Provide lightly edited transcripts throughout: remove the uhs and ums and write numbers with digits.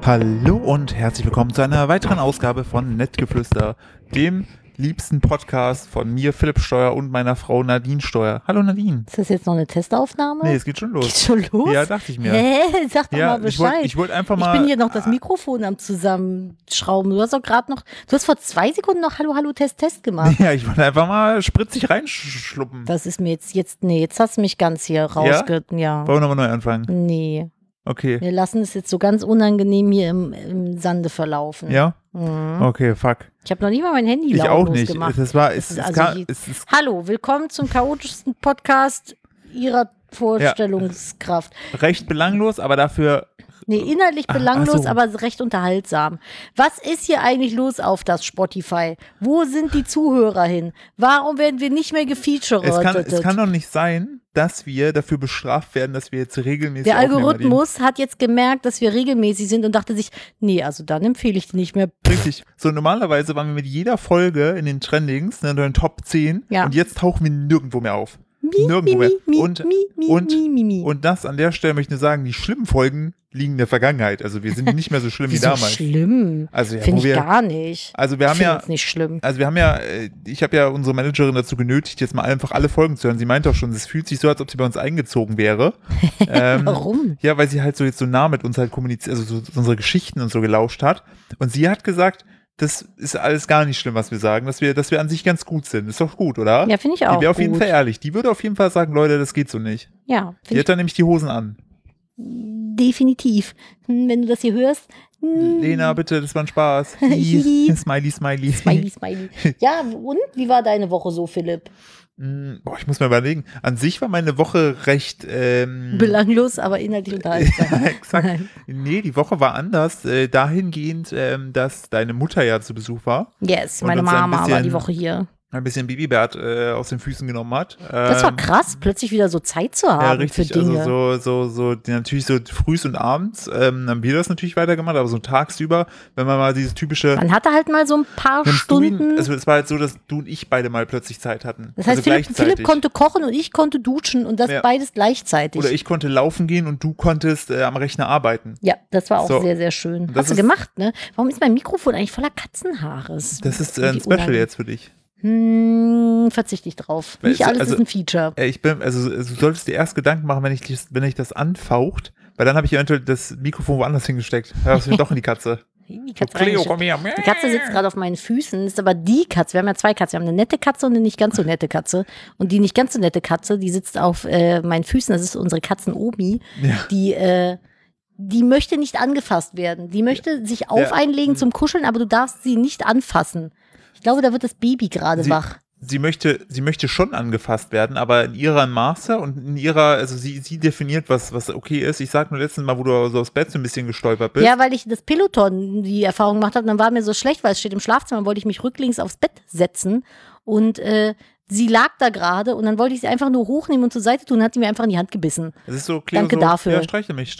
Hallo und herzlich willkommen zu einer weiteren Ausgabe von Nettgeflüster, dem liebsten Podcast von mir, Philipp Steuer, und meiner Frau Nadine Steuer. Hallo Nadine. Ist das jetzt noch eine Testaufnahme? Nee, es geht schon los. Geht schon los? Ja, dachte ich mir. Hä? Sag doch mal Bescheid. Ich wollte einfach mal... Ich bin hier noch das Mikrofon am Zusammenschrauben. Du hast doch gerade noch... Du hast vor 2 Sekunden noch Hallo, Hallo, Test, Test gemacht. Ja, ich wollte einfach mal spritzig reinschluppen. Das ist mir jetzt... Nee, jetzt hast du mich ganz hier rausge... Ja? Wollen wir nochmal neu anfangen? Nee. Okay. Wir lassen es jetzt so ganz unangenehm hier im Sande verlaufen. Ja? Mhm. Okay, fuck. Ich habe noch nie mal mein Handy Ich auch lautlos nicht. gemacht. Hallo, willkommen zum chaotischsten Podcast Ihrer Vorstellungskraft. Recht belanglos, aber dafür... Nee, inhaltlich belanglos, so. aber recht unterhaltsam. Was ist hier eigentlich los auf das Spotify? Wo sind die Zuhörer hin? Warum werden wir nicht mehr gefeatured? Es kann doch nicht sein, dass wir dafür bestraft werden, dass wir jetzt regelmäßig Der Algorithmus hat jetzt gemerkt, dass wir regelmäßig sind und dachte sich, nee, also dann empfehle ich die nicht mehr. Richtig. So, normalerweise waren wir mit jeder Folge in den Trendings, in den Top 10, ja. Und jetzt tauchen wir nirgendwo mehr auf. Und das an der Stelle möchte ich nur sagen, die schlimmen Folgen liegen in der Vergangenheit. Also wir sind nicht mehr so schlimm wie damals. Schlimm? Also ja, finde ich gar nicht. Also wir haben ja, nicht schlimm. Also wir haben ja, ich habe ja unsere Managerin dazu genötigt, jetzt mal einfach alle Folgen zu hören. Sie meinte auch schon, es fühlt sich so, als ob sie bei uns eingezogen wäre. Warum? Ja, weil sie halt so jetzt so nah mit uns halt kommuniziert, also so unsere Geschichten und so gelauscht hat. Und sie hat gesagt, das ist alles gar nicht schlimm, was wir sagen, dass wir an sich ganz gut sind. Ist doch gut, oder? Ja, finde ich auch. Die wäre auf jeden Fall ehrlich. Die würde auf jeden Fall sagen, Leute, das geht so nicht. Ja. Die hat dann nämlich die Hosen an. Definitiv. Wenn du das hier hörst. Lena, bitte, das war ein Spaß. Smiley, smiley. Smiley, smiley. Ja, und? Wie war deine Woche so, Philipp? Ich muss mal überlegen. An sich war meine Woche recht belanglos, aber inhaltlich unterhaltsam. Exakt. Nein. Nee, die Woche war anders, dahingehend, dass deine Mutter ja zu Besuch war. Yes, meine Mama war die Woche hier. Ein bisschen Babybert aus den Füßen genommen hat. Das war krass, plötzlich wieder so Zeit zu haben, ja, richtig, für Dinge. Also so natürlich so frühs und abends haben wir das natürlich weitergemacht, aber so tagsüber, wenn man mal dieses typische... Man hatte halt mal so ein paar Stunden... Also es war halt so, dass du und ich beide mal plötzlich Zeit hatten. Das heißt, also Philipp konnte kochen und ich konnte duschen und das beides gleichzeitig. Oder ich konnte laufen gehen und du konntest am Rechner arbeiten. Ja, das war auch sehr, sehr schön. Hast du gemacht, ne? Warum ist mein Mikrofon eigentlich voller Katzenhaare? Das ist ein Special jetzt für dich. Verzichte ich drauf. Nicht alles ist ein Feature. Du solltest dir erst Gedanken machen, wenn ich das anfaucht, weil dann habe ich eventuell das Mikrofon woanders hingesteckt. Da hast du doch in die Katze. Die Katze sitzt gerade auf meinen Füßen, ist aber die Katze. Wir haben ja 2 Katzen. Wir haben eine nette Katze und eine nicht ganz so nette Katze. Und die nicht ganz so nette Katze, die sitzt auf meinen Füßen. Das ist unsere Katzen-Omi. Ja. Die möchte nicht angefasst werden. Die möchte sich auf einlegen zum Kuscheln, aber du darfst sie nicht anfassen. Ich glaube, da wird das Baby gerade wach. Sie möchte schon angefasst werden, aber in ihrer Maße und in ihrer, also sie definiert, was okay ist. Ich sag nur letztes Mal, wo du so aufs Bett so ein bisschen gestolpert bist. Ja, weil ich das Peloton die Erfahrung gemacht habe, dann war mir so schlecht, weil es steht im Schlafzimmer, wollte ich mich rücklings aufs Bett setzen und sie lag da gerade und dann wollte ich sie einfach nur hochnehmen und zur Seite tun, hat sie mir einfach in die Hand gebissen. Das ist so, Cleo, danke dafür. Ja, streichel mich.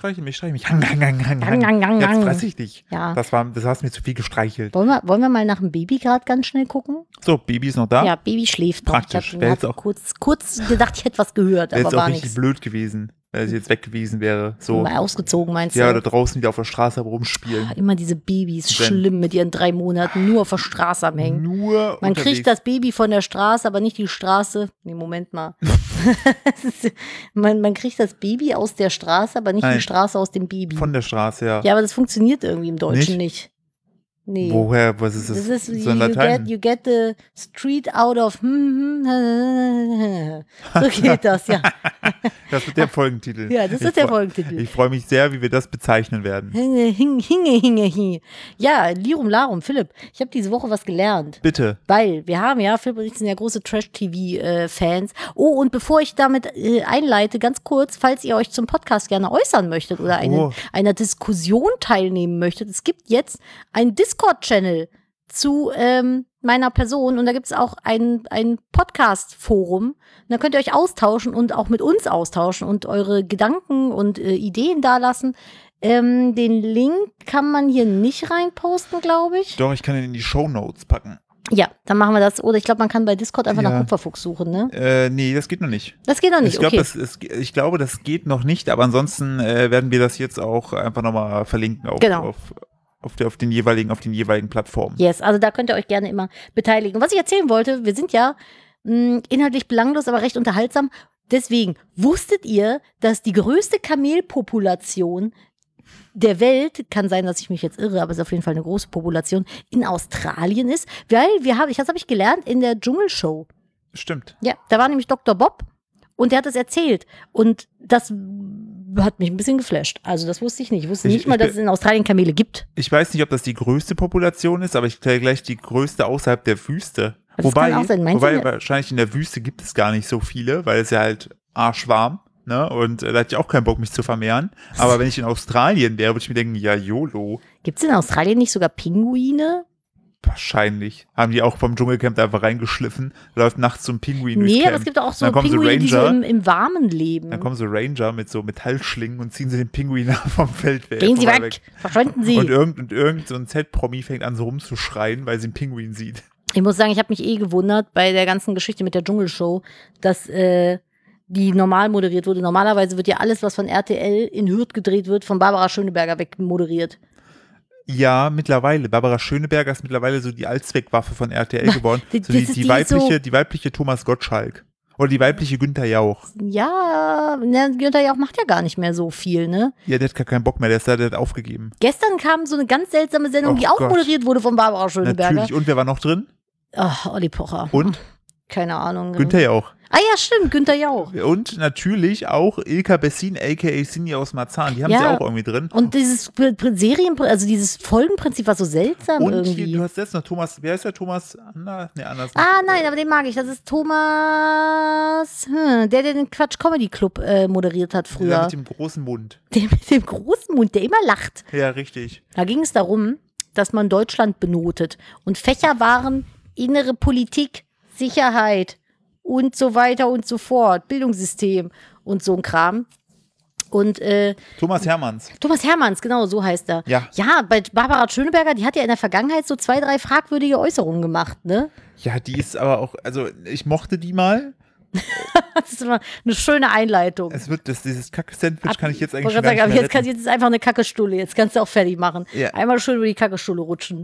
Jetzt fress ich dich. Ja. Das hast mir zu viel gestreichelt. Wollen wir mal nach dem Baby gerade ganz schnell gucken? So, Baby ist noch da? Ja, Baby schläft noch. Praktisch. Ich hatte kurz gedacht, ich hätte was gehört, aber war nichts. Wäre jetzt auch richtig blöd gewesen, wenn sie jetzt weg gewesen wäre. So. Mal ausgezogen, meinst du? Ja, da draußen wieder auf der Straße rumspielen. Immer diese Babys, schlimm mit ihren 3 Monaten, nur auf der Straße am Hängen. Man kriegt das Baby von der Straße, aber nicht die Straße. Nee, Moment mal. man kriegt das Baby aus der Straße, aber nicht die Straße aus dem Baby. Von der Straße, ja. Ja, aber das funktioniert irgendwie im Deutschen nicht. Nee. Woher? Was ist das? Das ist so in Latein? You get the street out of. So geht das, ja. Das wird der Folgentitel. Ja, das ist der Folgentitel. Ich freue mich sehr, wie wir das bezeichnen werden. Hinge. Ja, Lirum Larum, Philipp, ich habe diese Woche was gelernt. Bitte. Weil wir haben ja, Philipp und ich sind ja große Trash-TV-Fans. Oh, und bevor ich damit einleite, ganz kurz, falls ihr euch zum Podcast gerne äußern möchtet oder einer Diskussion teilnehmen möchtet, es gibt jetzt ein Discord-Channel zu meiner Person und da gibt es auch ein Podcast-Forum. Da könnt ihr euch austauschen und auch mit uns austauschen und eure Gedanken und Ideen dalassen. Den Link kann man hier nicht reinposten, glaube ich. Doch, ich kann ihn in die Shownotes packen. Ja, dann machen wir das. Oder ich glaube, man kann bei Discord einfach nach Kupferfuchs suchen, ne? Nee, das geht noch nicht. Das geht noch nicht, okay. Ich glaube, das geht noch nicht, aber ansonsten werden wir das jetzt auch einfach nochmal verlinken auf den jeweiligen Plattformen. Yes, also da könnt ihr euch gerne immer beteiligen. Was ich erzählen wollte, wir sind ja inhaltlich belanglos, aber recht unterhaltsam. Deswegen, wusstet ihr, dass die größte Kamelpopulation der Welt, kann sein, dass ich mich jetzt irre, aber es ist auf jeden Fall eine große Population, in Australien ist, weil das habe ich gelernt in der Dschungelshow. Stimmt. Ja, da war nämlich Dr. Bob und der hat das erzählt und das hat mich ein bisschen geflasht. Also das wusste ich nicht. Ich wusste nicht mal, dass es in Australien Kamele gibt. Ich weiß nicht, ob das die größte Population ist, aber ich glaube gleich die größte außerhalb der Wüste. Das wobei wahrscheinlich in der Wüste gibt es gar nicht so viele, weil es ja halt arschwarm. Ne? Und da hatte ich auch keinen Bock, mich zu vermehren. Aber wenn ich in Australien wäre, würde ich mir denken, ja, YOLO. Gibt es in Australien nicht sogar Pinguine? Wahrscheinlich. Haben die auch vom Dschungelcamp da einfach reingeschliffen. Läuft nachts so ein Pinguin durchs Nee, Camp. aber es gibt auch so Pinguine, die so im Warmen leben. Dann kommen so Ranger mit so Metallschlingen und ziehen sie den Pinguin vom Feld weg. Gehen Sie weg, verschwinden Sie. Und irgend so ein Z-Promi fängt an so rumzuschreien, weil sie einen Pinguin sieht. Ich muss sagen, ich habe mich gewundert bei der ganzen Geschichte mit der Dschungelshow, dass die normal moderiert wurde. Normalerweise wird ja alles, was von RTL in Hürth gedreht wird, von Barbara Schöneberger weg moderiert. Ja, mittlerweile. Barbara Schöneberger ist mittlerweile so die Allzweckwaffe von RTL geworden. Die weibliche Thomas Gottschalk. Oder die weibliche Günther Jauch. Ja, Günther Jauch macht ja gar nicht mehr so viel, ne? Ja, der hat gar keinen Bock mehr, der hat aufgegeben. Gestern kam so eine ganz seltsame Sendung, die auch moderiert wurde von Barbara Schöneberger. Natürlich, und wer war noch drin? Ach, Olli Pocher. Und? Keine Ahnung. Günther Jauch. Ah ja, stimmt, Günther Jauch. Und natürlich auch Ilka Bessin, a.k.a. Cindy aus Marzahn. Die haben sie auch irgendwie drin. Und dieses dieses Folgenprinzip war so seltsam und irgendwie. Und du hast jetzt noch Thomas, wer ist der Thomas? Anders. Nein, aber den mag ich. Das ist Thomas, der den Quatsch Comedy Club moderiert hat früher. Der mit dem großen Mund. Der mit dem großen Mund, der immer lacht. Ja, richtig. Da ging es darum, dass man Deutschland benotet. Und Fächer waren innere Politik, Sicherheit und so weiter und so fort, Bildungssystem und so ein Kram. Und Thomas Hermanns. Thomas Hermanns, genau, so heißt er. Ja, bei Barbara Schöneberger, die hat ja in der Vergangenheit so 2, 3 fragwürdige Äußerungen gemacht, ne? Ja, die ist aber auch, also ich mochte die mal. Das ist immer eine schöne Einleitung. Dieses Kacke-Sandwich kann ich jetzt eigentlich schon sagen, gar nicht mehr jetzt ist einfach eine Kackestulle, jetzt kannst du auch fertig machen. Ja. Einmal schön über die Kackestulle rutschen.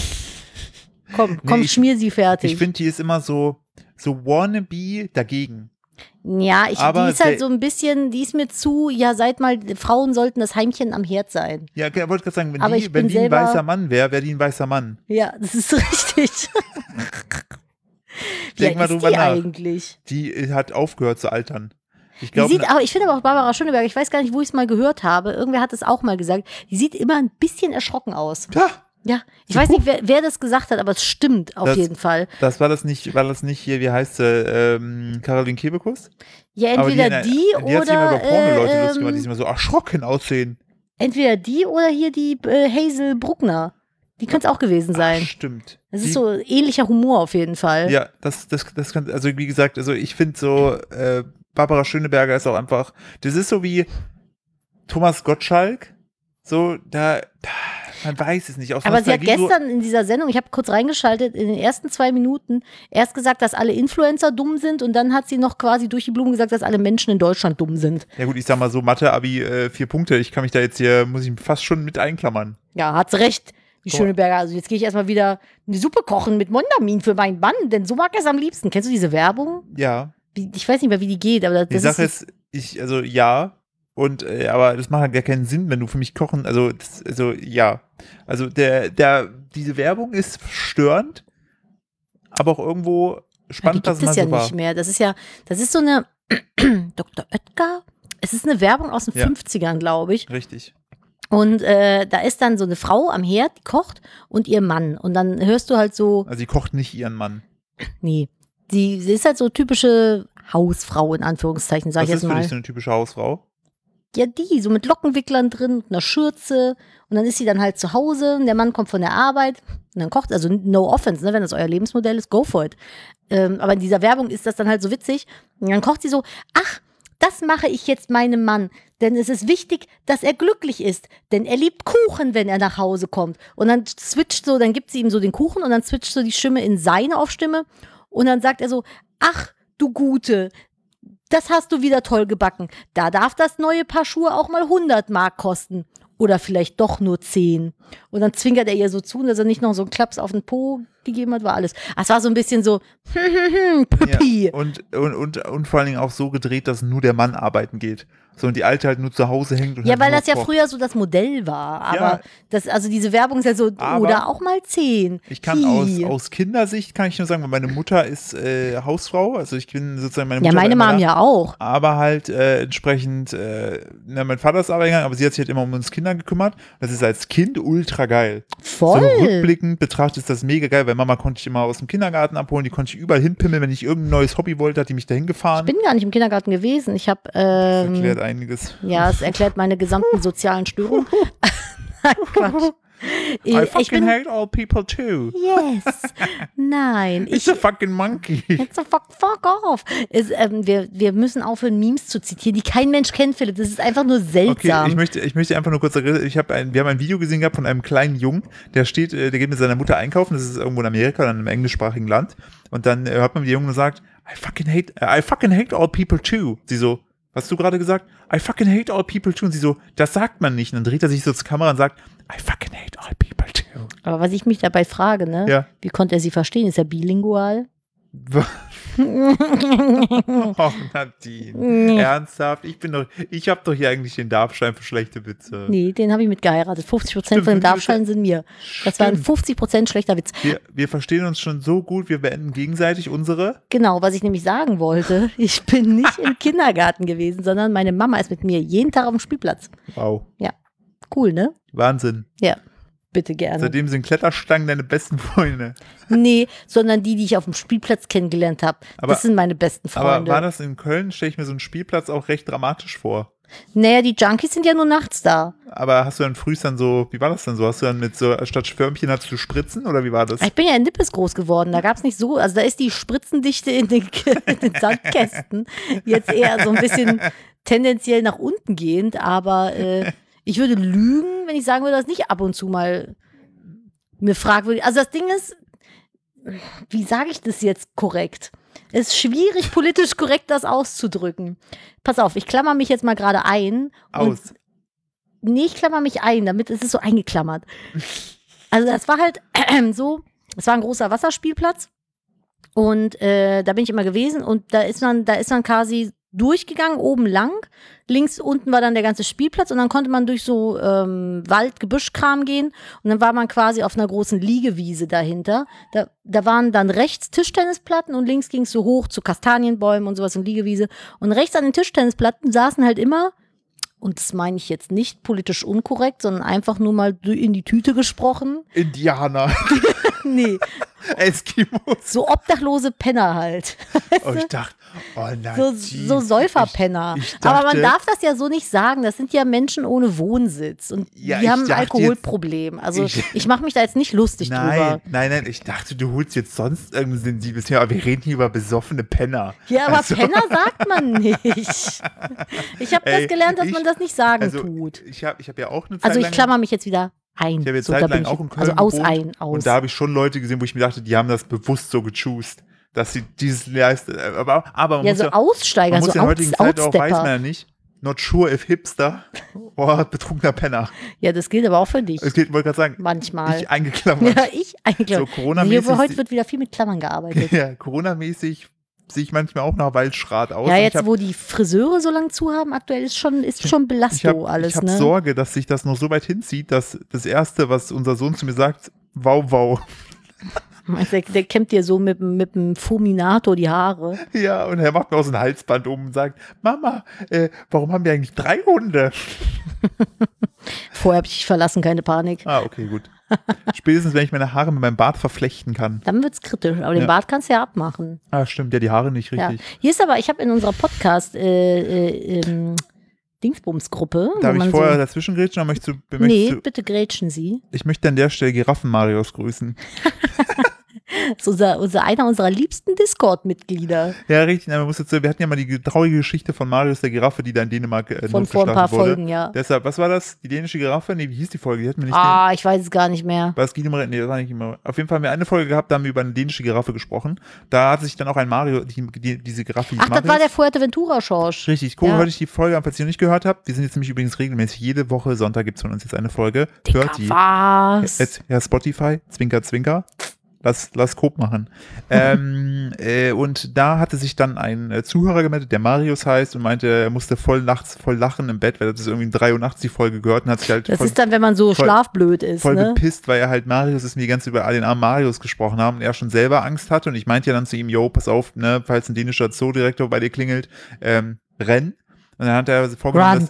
Komm, schmier sie fertig. Ich finde, die ist immer so wannabe dagegen. Ja, die ist halt so ein bisschen, die ist mir zu, ja, Frauen sollten das Heimchen am Herd sein. Ja, ich wollte gerade sagen, wenn die ein weißer Mann wäre die ein weißer Mann. Ja, das ist richtig. Denk mal drüber nach. Eigentlich? Die hat aufgehört zu altern. Ich finde aber auch Barbara Schöneberger, ich weiß gar nicht, wo ich es mal gehört habe, irgendwer hat es auch mal gesagt, die sieht immer ein bisschen erschrocken aus. Ja, ich weiß nicht, wer das gesagt hat, aber es stimmt auf jeden Fall. War das nicht hier, wie heißt sie, Caroline Kebekus? Ja, entweder die oder die hat sich immer über Porno-Leute lustig gemacht, die sich immer so erschrocken aussehen. Entweder die oder hier die Hazel Bruckner. Die könnte es auch gewesen sein. Stimmt. Das ist so ähnlicher Humor auf jeden Fall. Ja, das kann, also wie gesagt, also ich finde so, Barbara Schöneberger ist auch einfach, das ist so wie Thomas Gottschalk, so, man weiß es nicht. Aber sie hat gestern in dieser Sendung, ich habe kurz reingeschaltet, in den ersten 2 Minuten erst gesagt, dass alle Influencer dumm sind und dann hat sie noch quasi durch die Blume gesagt, dass alle Menschen in Deutschland dumm sind. Ja gut, ich sag mal so, Mathe-Abi 4 Punkte, ich kann mich da jetzt hier, muss ich fast schon mit einklammern. Ja, hat sie recht, die Schöneberger. Also jetzt gehe ich erstmal wieder eine Suppe kochen mit Mondamin für meinen Mann, denn so mag er es am liebsten. Kennst du diese Werbung? Ja. Ich weiß nicht mehr, wie die geht, aber die Sache ist, ja. Und, aber das macht halt gar keinen Sinn, wenn du für mich kochen, ja. Also diese Werbung ist störend, aber auch irgendwo spannend, dass es mal so war. Die gibt es ja nicht mehr. Das ist so eine Dr. Oetker. Es ist eine Werbung aus den 50ern, glaube ich. Richtig. Und da ist dann so eine Frau am Herd, die kocht und ihr Mann. Und dann hörst du halt so. Also sie kocht nicht ihren Mann. Nee. Sie ist halt so typische Hausfrau, in Anführungszeichen, sag ich jetzt mal. Was ist für dich so eine typische Hausfrau? Ja, so mit Lockenwicklern drin, einer Schürze und dann ist sie dann halt zu Hause und der Mann kommt von der Arbeit und dann kocht, also no offense, ne, wenn das euer Lebensmodell ist, go for it. Aber in dieser Werbung ist das dann halt so witzig und dann kocht sie so, ach, das mache ich jetzt meinem Mann, Denn es ist wichtig, dass er glücklich ist. Denn er liebt Kuchen, wenn er nach Hause kommt. Und dann dann gibt sie ihm so den Kuchen und dann switcht so die Stimme in seine auf Stimme. Und dann sagt er so, ach, du Gute, das hast du wieder toll gebacken. Da darf das neue Paar Schuhe auch mal 100 Mark kosten. Oder vielleicht doch nur 10. Und dann zwinkert er ihr so zu, dass er nicht noch so einen Klaps auf den Po gegeben hat, war alles. Es war so ein bisschen so, Püppi. Ja, und vor allen Dingen auch so gedreht, dass nur der Mann arbeiten geht. So, und die Alte halt nur zu Hause hängt. Und Ja, halt weil nur das ja kocht. früher so das Modell war. Aber Ja. also diese Werbung ist ja so, Aber oder auch mal 10. Ich kann aus Kindersicht, kann ich nur sagen, weil meine Mutter ist Hausfrau, also ich bin sozusagen meine Mutter. Ja, meine Mom ja auch. Aber halt entsprechend, mein Vater ist arbeiten gegangen, aber sie hat sich halt immer um uns Kinder gekümmert. Das ist als Kind ultra geil. Voll. So rückblickend betrachtet ist das mega geil, weil Mama konnte ich immer aus dem Kindergarten abholen, die konnte ich überall hinpimmeln, wenn ich irgendein neues Hobby wollte, hat die mich dahin gefahren. Ich bin gar nicht im Kindergarten gewesen. Ich habe Das erklärt einiges. ja, es erklärt meine gesamten sozialen Störungen. Quatsch. I fucking hate all people too. Yes. Nein. It's a fucking monkey. It's a fuck off. Wir müssen aufhören, Memes zu zitieren, die kein Mensch kennt, Philipp. Das ist einfach nur seltsam. Okay, ich möchte einfach nur kurz sagen, wir haben ein Video gesehen gehabt von einem kleinen Jungen, der geht mit seiner Mutter einkaufen, das ist irgendwo in Amerika oder in einem englischsprachigen Land. Und dann hört man die Jungen gesagt, I fucking hate all people too. Sie so, was hast du gerade gesagt? I fucking hate all people too. Und sie so, das sagt man nicht. Und dann dreht er sich so zur Kamera und sagt, I fucking hate all people too. Aber was ich mich dabei frage, ne? Ja. Wie konnte er sie verstehen? Ist er bilingual? Oh, Nadine. Ernsthaft? Ich hab doch hier eigentlich den Darfschein für schlechte Witze. Nee, den habe ich mit geheiratet. 50% von dem Darfschein sind mir. Das war ein 50% schlechter Witz. Wir verstehen uns schon so gut, wir beenden gegenseitig unsere. Genau, was ich nämlich sagen wollte. Ich bin nicht im Kindergarten gewesen, sondern meine Mama ist mit mir jeden Tag auf dem Spielplatz. Wow. Ja, cool, ne? Wahnsinn. Ja, bitte gerne. Seitdem sind Kletterstangen deine besten Freunde. Nee, sondern die ich auf dem Spielplatz kennengelernt habe. Das sind meine besten Freunde. Aber war das in Köln, stelle ich mir so einen Spielplatz auch recht dramatisch vor. Naja, die Junkies sind ja nur nachts da. Aber hast du dann frühst dann so, wie war das dann so? Hast du dann mit so, statt Förmchen hattest du Spritzen oder wie war das? Ich bin ja in Nippes groß geworden, da gab es nicht so, also da ist die Spritzendichte in den Sandkästen jetzt eher so ein bisschen tendenziell nach unten gehend, aber ich würde lügen, wenn ich sagen würde, dass nicht ab und zu mal eine fragwürdige, also das Ding ist, wie sage ich das jetzt korrekt? Es ist schwierig, politisch korrekt das auszudrücken. Pass auf, ich klammer mich jetzt mal gerade ein. Nee, ich klammer mich ein, damit ist es so eingeklammert. Also das war halt so, es war ein großer Wasserspielplatz und da bin ich immer gewesen und da ist man quasi durchgegangen, oben lang. Links unten war dann der ganze Spielplatz und dann konnte man durch so Wald-Gebüschkram gehen und dann war man quasi auf einer großen Liegewiese dahinter. Da waren dann rechts Tischtennisplatten und links ging es so hoch zu Kastanienbäumen und sowas und Liegewiese. Und rechts an den Tischtennisplatten saßen halt immer, und das meine ich jetzt nicht politisch unkorrekt, sondern einfach nur mal in die Tüte gesprochen. Indianer. Nee. Eskimos. So obdachlose Penner halt. Oh, ich dachte, oh nein. So Säuferpenner. Ich dachte, aber man darf das ja so nicht sagen. Das sind ja Menschen ohne Wohnsitz. Und ja, die haben ein Alkoholproblem. Also ich mache mich da jetzt nicht lustig drüber. Nein, ich dachte, du holst jetzt sonst irgendein sensibles Thema. Aber wir reden hier über besoffene Penner. Ja, aber also. Penner sagt man nicht. Ich habe das gelernt, dass man das nicht sagen tut. Ich hab ja auch eine Zeit Also ich klammer mich jetzt wieder ein. Ich habe jetzt zeitlang auch in Köln gewohnt. Und da habe ich schon Leute gesehen, wo ich mir dachte, die haben das bewusst so gechoost, dass sie dieses leisten. Aber man ja, muss so Aussteiger, man muss so in der heutigen Zeit auch, weiß man ja Outstepper. nicht, not sure if Hipster oder betrunkener Penner. Ja, das gilt aber auch für dich. Das gilt, wollte gerade sagen. Manchmal. Ich eingeklammert. Ja, ich eingeklammert. So Corona-mäßig. Heute wird wieder viel mit Klammern gearbeitet. Ja, Corona-mäßig sehe ich manchmal auch nach Waldschrat aus. Ja, jetzt wo die Friseure so lang zu haben, aktuell ist schon Belastung alles. Ich habe ne? Sorge, dass sich das noch so weit hinzieht, dass das Erste, was unser Sohn zu mir sagt, wow. Der kämmt dir so mit dem Fulminator die Haare. Ja, und er macht mir auch so ein Halsband um und sagt, Mama, warum haben wir eigentlich 3 Hunde? Vorher habe ich dich verlassen, keine Panik. Ah, okay, gut. Spätestens, wenn ich meine Haare mit meinem Bart verflechten kann. Dann wird's kritisch, aber den Bart kannst du ja abmachen. Ah, stimmt, ja, die Haare nicht richtig. Ja. Hier ist aber, ich habe in unserer Podcast Dingsbums-Gruppe. Darf ich vorher dazwischen grätschen? Nee, bitte grätschen Sie. Ich möchte an der Stelle Giraffen-Marius grüßen. Das ist einer unserer liebsten Discord-Mitglieder. Ja, richtig. Man muss jetzt, wir hatten ja mal die traurige Geschichte von Marius der Giraffe, die da in Dänemark von vor ein paar Folgen, ja. Deshalb, was war das? Die dänische Giraffe? Nee, wie hieß die Folge? Die hatten wir nicht. Ich weiß es gar nicht mehr. Was ging immer? Nee, das war nicht immer. Auf jeden Fall haben wir eine Folge gehabt, da haben wir über eine dänische Giraffe gesprochen. Da hat sich dann auch ein Mario, diese Giraffe. Ach, das war der Fuerteventura-Schorsch. Richtig, cool, hört ich die Folge an, falls ihr noch nicht gehört habt. Wir sind jetzt nämlich übrigens regelmäßig, jede Woche Sonntag gibt es von uns jetzt eine Folge. Dicker, hört die. Was? Jetzt, ja, Spotify, Zwinker, Zwinker. Lass Coop machen. Und da hatte sich dann ein Zuhörer gemeldet, der Marius heißt, und meinte, er musste voll lachen im Bett, weil das irgendwie um 3 Uhr nachts die Folge gehört und hat sich halt das ist dann, wenn man so schlafblöd ist, voll ne? gepisst, weil er halt Marius ist, mir ganz über den armen Marius gesprochen haben und er schon selber Angst hatte und ich meinte ja dann zu ihm, yo, pass auf, ne, falls ein dänischer Zoodirektor bei dir klingelt, renn. Und dann hat er vorgenommen,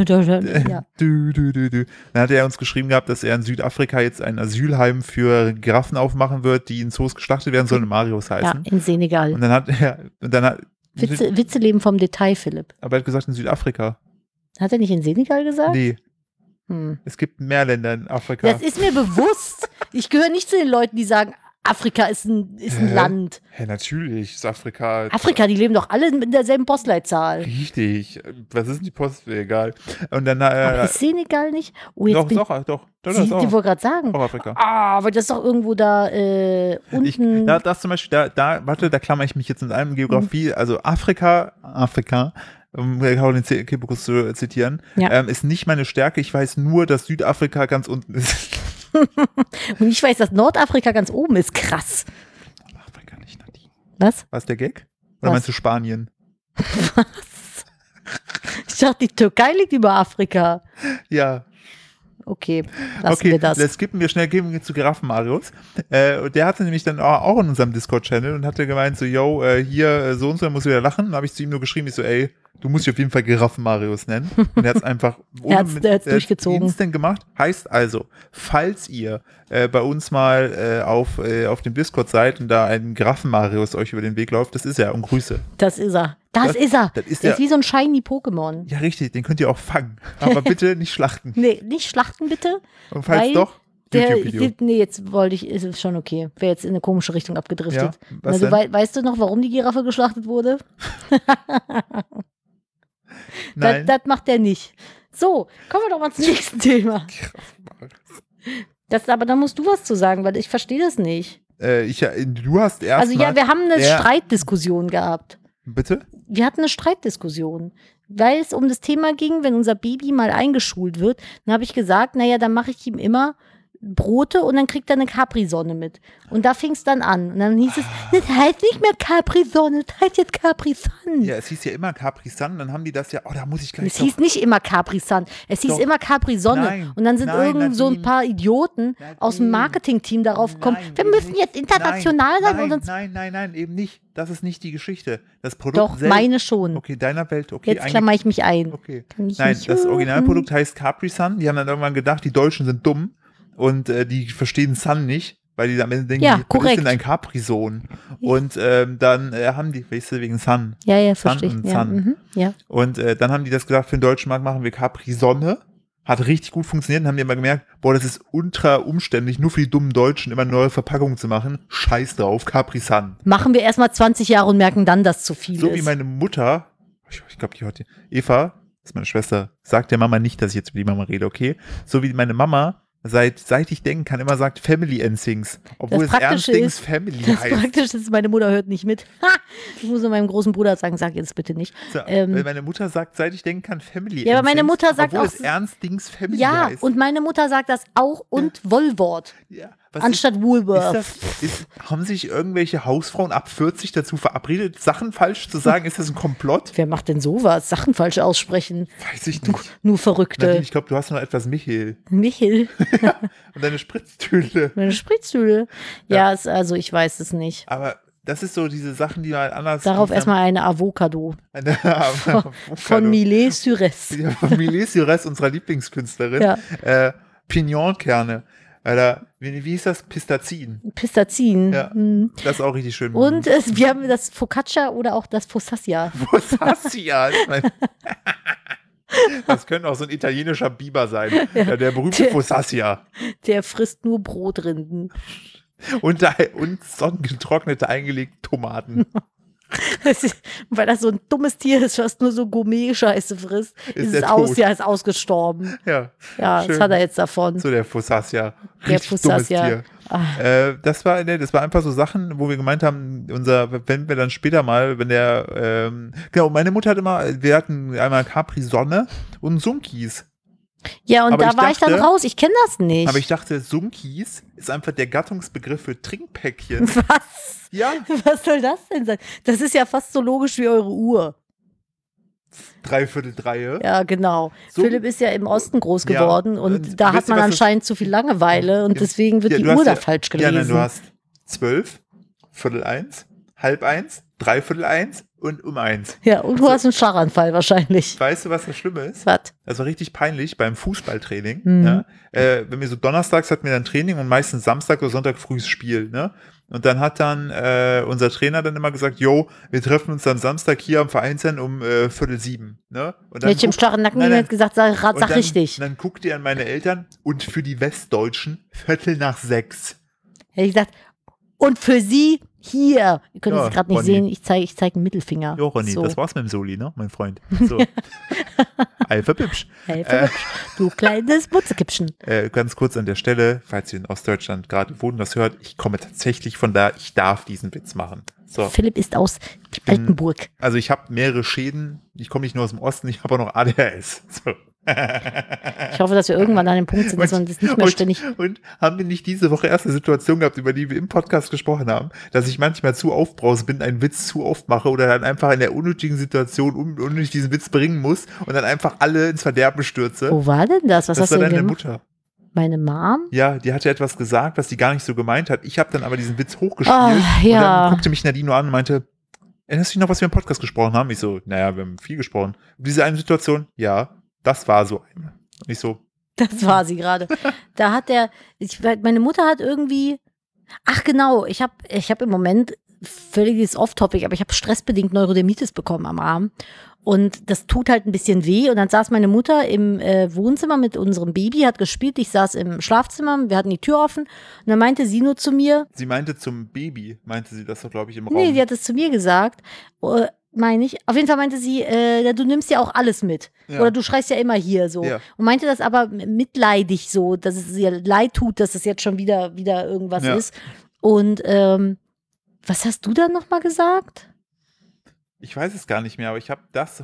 Dann hat er uns geschrieben gehabt, dass er in Südafrika jetzt ein Asylheim für Giraffen aufmachen wird, die in Zoos geschlachtet werden sollen und Marius heißen. Ja, in Senegal. Und dann hat Witze leben vom Detail, Philipp. Aber er hat gesagt in Südafrika. Hat er nicht in Senegal gesagt? Nee. Es gibt mehr Länder in Afrika. Das ist mir bewusst. Ich gehöre nicht zu den Leuten, die sagen, Afrika ist ein Land. Ja, natürlich ist Afrika. Afrika, die leben doch alle in derselben Postleitzahl. Richtig. Was ist denn die Post? Egal. Und dann. Aber ist Senegal nicht? Oh, jetzt doch. Das ist auch. Ich wollte gerade sagen. Auch Afrika. Aber das ist doch irgendwo da unten. Das zum Beispiel, da klammer ich mich jetzt in einem Geografie. Also Afrika, um Caroline Kebekus zu zitieren, ist nicht meine Stärke. Ich weiß nur, dass Südafrika ganz unten ist. Und ich weiß, dass Nordafrika ganz oben ist. Krass. Nordafrika nicht, Nadine. Was? Was ist der Gag? Oder meinst du Spanien? Was? Ich dachte, die Türkei liegt über Afrika. Ja. Okay, lassen wir das. Jetzt geben wir zu Giraffen Marius. Und der hatte nämlich dann auch in unserem Discord-Channel und hatte gemeint so, yo, hier so und so, muss wieder lachen. Dann habe ich zu ihm nur geschrieben, ich so, ey, du musst dich auf jeden Fall Giraffen Marius nennen. Und er hat es einfach er hat's durchgezogen. Instant gemacht. Heißt also, falls ihr bei uns mal auf dem Discord seid und da ein Giraffen Marius euch über den Weg läuft, das ist er, und Grüße. Das ist er. Das ist er. Das ist wie so ein shiny Pokémon. Ja, richtig, den könnt ihr auch fangen. Aber bitte nicht schlachten. Nee, nicht schlachten bitte. Und falls doch, YouTube-Video. Nee, jetzt wollte ich, ist es schon okay. Wäre jetzt in eine komische Richtung abgedriftet. Ja, was denn? Weißt du noch, warum die Giraffe geschlachtet wurde? Nein. Das macht er nicht. So, kommen wir doch mal zum nächsten Thema. Aber da musst du was zu sagen, weil ich verstehe das nicht. Du hast erst Also ja, wir haben eine Streitdiskussion gehabt. Bitte? Wir hatten eine Streitdiskussion, weil es um das Thema ging, wenn unser Baby mal eingeschult wird. Dann habe ich gesagt, naja, dann mache ich ihm immer Brote und dann kriegt er eine Capri-Sonne mit. Und da fing es dann an. Und dann hieß es, das heißt nicht mehr Capri-Sonne, das heißt jetzt Capri-Sun. Ja, es hieß ja immer Capri-Sun, dann haben die das ja, da muss ich gleich. Es hieß nicht immer Capri-Sun, es hieß immer Capri-Sonne. Und dann sind so ein paar Idioten aus dem Marketing-Team darauf gekommen, wir müssen jetzt international sein. Nein, eben nicht. Das ist nicht die Geschichte. Das Produkt Doch, meine schon. Okay, deiner Welt, okay. Jetzt klammer ich mich ein. Okay. Nein, das Originalprodukt heißt Capri-Sun. Die haben dann irgendwann gedacht, die Deutschen sind dumm. Und die verstehen Sun nicht, weil die am Ende denken, was ist denn ein Capri-Sohn? Und dann haben die, weißt du, wegen Sun. Ja, Sun verstehe ich. Und Sun. Ja. Und dann haben die das gesagt, für den deutschen Markt machen wir Capri-Sonne. Hat richtig gut funktioniert und haben die immer gemerkt, boah, das ist ultra umständlich, nur für die dummen Deutschen immer neue Verpackungen zu machen. Scheiß drauf, Capri-Sun. Machen wir erstmal 20 Jahre und merken dann, dass zu viel ist. So wie meine Mutter, ich glaube, die heute, Eva, das ist meine Schwester, sagt der Mama nicht, dass ich jetzt mit die Mama rede, okay? So wie meine Mama seit ich denken kann, immer sagt Family Ensings, obwohl es Ernstings Family heißt. Das Praktische ist, meine Mutter hört nicht mit. Ich muss meinem großen Bruder sagen, sag jetzt bitte nicht. So, weil meine Mutter sagt, seit ich denken kann, Family Ensings. Ja, aber meine Mutter sagt obwohl auch, es Ernstings Family heißt. Ja, und meine Mutter sagt das auch und Wollwort. Ja. Anstatt Woolworth. Haben sich irgendwelche Hausfrauen ab 40 dazu verabredet, Sachen falsch zu sagen? Ist das ein Komplott? Wer macht denn sowas? Sachen falsch aussprechen? Weiß ich nicht. Nur Verrückte. Nadine, ich glaube, du hast noch etwas Michel. Michel? Und deine Spritztüle. Meine Spritztüle? Ja, also ich weiß es nicht. Aber das ist so diese Sachen, die halt anders. Darauf erstmal eine Avocado. Von Millet Sures. Ja, von Millet Sures, unserer Lieblingskünstlerin. Ja. Pignonkerne. Alter, wie hieß das? Pistazien. Pistazien. Ja, das ist auch richtig schön. Und wir haben das Focaccia oder auch das Focaccia. Focaccia. Das könnte auch so ein italienischer Biber sein. Ja, der berühmte Focaccia. Der frisst nur Brotrinden. Und sonnengetrocknete eingelegte Tomaten. Weil das so ein dummes Tier ist, was nur so Gourmet-Scheiße frisst, ist es ist ausgestorben. Ja, das hat er jetzt davon. So der Fussasia. Der Fussasia. Das war einfach so Sachen, wo wir gemeint haben, wenn wir dann später mal, wenn der, genau, meine Mutter hat wir hatten einmal Capri-Sonne und Sunkis. Ja, und aber da war ich dann raus, ich kenne das nicht. Aber ich dachte, Sunkis ist einfach der Gattungsbegriff für Trinkpäckchen. Was? Ja. Was soll das denn sein? Das ist ja fast so logisch wie eure Uhr. 3/4. Ja, genau. Philipp ist ja im Osten groß geworden und da hat man anscheinend zu viel Langeweile und deswegen wird die Uhr da falsch gelesen. Ja, nein, du hast 12, 12:45, 12:30, 3/4 und 1. Ja, und du hast einen Schlaganfall wahrscheinlich. Weißt du, was das Schlimme ist? Was? Das war richtig peinlich beim Fußballtraining. Ja? Wenn wir so donnerstags hatten wir dann Training und meistens Samstag oder Sonntag frühes Spiel. Ne? Und dann hat dann unser Trainer dann immer gesagt, jo, wir treffen uns dann Samstag hier am Vereinsheim um 6:45. Ne? Welch im starren Nacken hat gesagt, sag richtig. Und dann guckt ihr an meine Eltern und für die Westdeutschen 5:45. Hätte ich gesagt, und für sie hier. Ihr könnt es gerade nicht sehen, ich zeig einen Mittelfinger. Jo, Ronny, so. Das war's mit dem Soli, ne, mein Freund. So. Alpha-Bipsch. Du kleines Butzekippchen. Ganz kurz an der Stelle, falls ihr in Ostdeutschland gerade wohnen, das hört, ich komme tatsächlich von da, ich darf diesen Witz machen. So. Philipp ist aus Altenburg. Also ich habe mehrere Schäden, ich komme nicht nur aus dem Osten, ich habe auch noch ADHS. So. Ich hoffe, dass wir irgendwann an dem Punkt sind, dass man das nicht mehr ständig... Und haben wir nicht diese Woche erst eine Situation gehabt, über die wir im Podcast gesprochen haben, dass ich manchmal zu aufbrausend bin, einen Witz zu oft mache oder dann einfach in der unnötigen Situation unnötig diesen Witz bringen muss und dann einfach alle ins Verderben stürze. Wo war denn das? Was hast du denn deine Mutter. Meine Mom? Ja, die hatte etwas gesagt, was die gar nicht so gemeint hat. Ich habe dann aber diesen Witz hochgespielt und dann guckte mich Nadine nur an und meinte, erinnerst du dich noch, was wir im Podcast gesprochen haben? Ich so, naja, wir haben viel gesprochen. Diese eine Situation, ja. Das war so eine. Nicht so. Das war sie gerade. Da hat meine Mutter hat irgendwie, ach genau, ich hab im Moment völliges Off-Topic, aber ich habe stressbedingt Neurodermitis bekommen am Arm. Und das tut halt ein bisschen weh. Und dann saß meine Mutter im Wohnzimmer mit unserem Baby, hat gespielt. Ich saß im Schlafzimmer, wir hatten die Tür offen. Und dann meinte sie nur zu mir. Sie meinte zum Baby, meinte sie das doch, glaube ich, im Raum. Nee, die hat es zu mir gesagt. Meine ich. Auf jeden Fall meinte sie, du nimmst ja auch alles mit. Ja. Oder du schreist ja immer hier so. Ja. Und meinte das aber mitleidig so, dass es ihr leid tut, dass es jetzt schon wieder irgendwas ist. Und was hast du dann nochmal gesagt? Ich weiß es gar nicht mehr, aber ich habe das...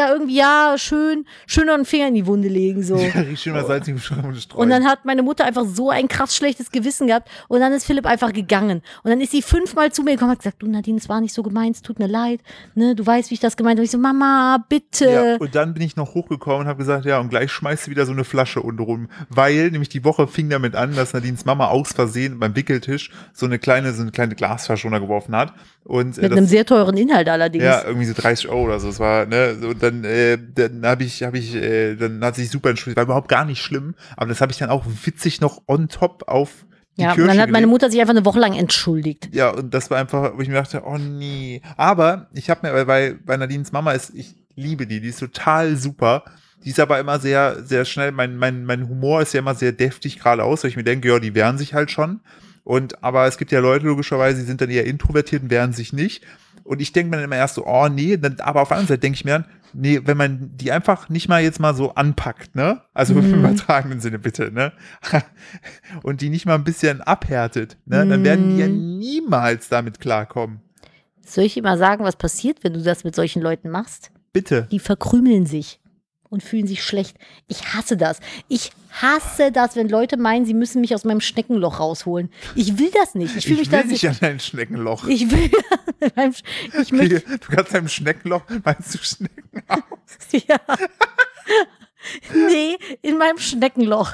schön noch einen Finger in die Wunde legen, so. Ja, richtig schön mal salzig streuen. Und dann hat meine Mutter einfach so ein krass schlechtes Gewissen gehabt und dann ist Philipp einfach gegangen. Und dann ist sie 5-mal zu mir gekommen und hat gesagt, du Nadine, es war nicht so gemeint, es tut mir leid, ne, du weißt, wie ich das gemeint habe. Und ich so, Mama, bitte. Ja, und dann bin ich noch hochgekommen und habe gesagt, ja, und gleich schmeißt sie wieder so eine Flasche unten rum, weil nämlich die Woche fing damit an, dass Nadines Mama aus Versehen beim Wickeltisch so eine kleine Glasflasche runtergeworfen hat. Und, mit einem sehr teuren Inhalt allerdings. Ja, irgendwie so 30 € oder so. Es war, ne, so, dann hat sich super entschuldigt. War überhaupt gar nicht schlimm, aber das habe ich dann auch witzig noch on top auf die Kirche und dann hat meine gelegt. Mutter sich einfach eine Woche lang entschuldigt. Ja, und das war einfach, wo ich mir dachte, oh nee. Aber ich habe mir, weil Nadines Mama ich liebe die ist total super. Die ist aber immer sehr, sehr schnell, mein Humor ist ja immer sehr deftig geradeaus, weil ich mir denke, ja, die wehren sich halt schon. Aber es gibt ja Leute logischerweise, die sind dann eher introvertiert und wehren sich nicht. Und ich denke mir dann immer erst so, oh nee, aber auf der anderen Seite denke ich mir dann, nee, wenn man die einfach nicht mal jetzt mal so anpackt, ne? Also im übertragenen Sinne bitte, ne? Und die nicht mal ein bisschen abhärtet, ne? Dann werden die ja niemals damit klarkommen. Soll ich dir mal sagen, was passiert, wenn du das mit solchen Leuten machst? Bitte. Die verkrümeln sich und fühlen sich schlecht. Ich hasse das. Ich hasse das, wenn Leute meinen, sie müssen mich aus meinem Schneckenloch rausholen. Ich will das nicht. Ich will nicht an dein Schneckenloch. Ich will du kannst deinem Schneckenloch, meinst du Schneckenhaus? Ja. Nee, in meinem Schneckenloch.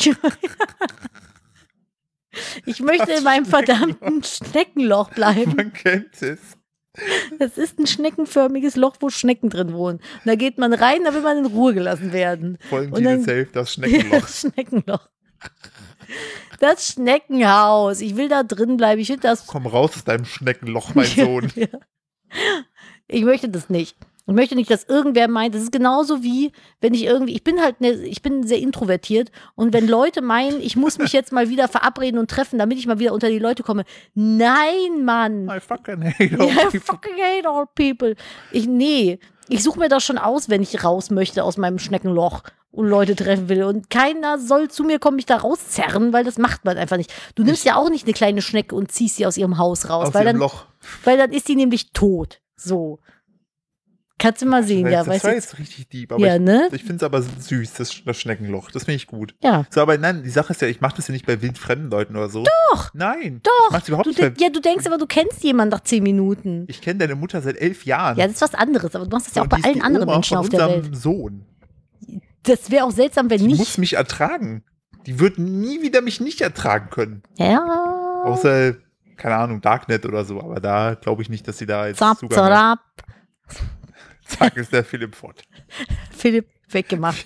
Ich möchte in meinem verdammten Schneckenloch bleiben. Man kennt es. Das ist ein schneckenförmiges Loch, wo Schnecken drin wohnen. Und da geht man rein, da will man in Ruhe gelassen werden. Folgentitel safe, das Schneckenloch. Das Schneckenloch. Das Schneckenhaus. Ich will da drin bleiben. Ich will das. Komm raus aus deinem Schneckenloch, mein Sohn. Ja. Ich möchte das nicht. Ich möchte nicht, dass irgendwer meint, das ist genauso wie, wenn ich bin sehr introvertiert und wenn Leute meinen, ich muss mich jetzt mal wieder verabreden und treffen, damit ich mal wieder unter die Leute komme. Nein, Mann. I fucking hate all people. I fucking hate all people. Ich suche mir das schon aus, wenn ich raus möchte aus meinem Schneckenloch und Leute treffen will. Und keiner soll zu mir kommen, mich da rauszerren, weil das macht man einfach nicht. Du nimmst ja auch nicht eine kleine Schnecke und ziehst sie aus ihrem Haus raus. Aus ihrem Loch. Weil dann ist sie nämlich tot. So. Kannst du mal sehen, ja. Das war jetzt richtig deep, aber ja, ne? ich finde es aber süß, das Schneckenloch. Das finde ich gut. Ja. So, aber nein, die Sache ist ja, ich mache das ja nicht bei wildfremden Leuten oder so. Doch! Nein! Doch! Ich mach's überhaupt nicht Du denkst aber, du kennst jemanden nach 10 Minuten. Ich kenne deine Mutter seit 11 Jahren. Ja, das ist was anderes, aber du machst das ja auch Und bei die ist allen die anderen Oma Menschen von auf der unserem Welt. Sohn. Das wäre auch seltsam, wenn Die nicht. muss mich ertragen. Die wird nie wieder mich nicht ertragen können. Ja. Außer, keine Ahnung, Darknet oder so. Aber da glaube ich nicht, dass sie da jetzt Zap, Zugang hat. zarab. Zack, ist der Philipp fort. Philipp weggemacht.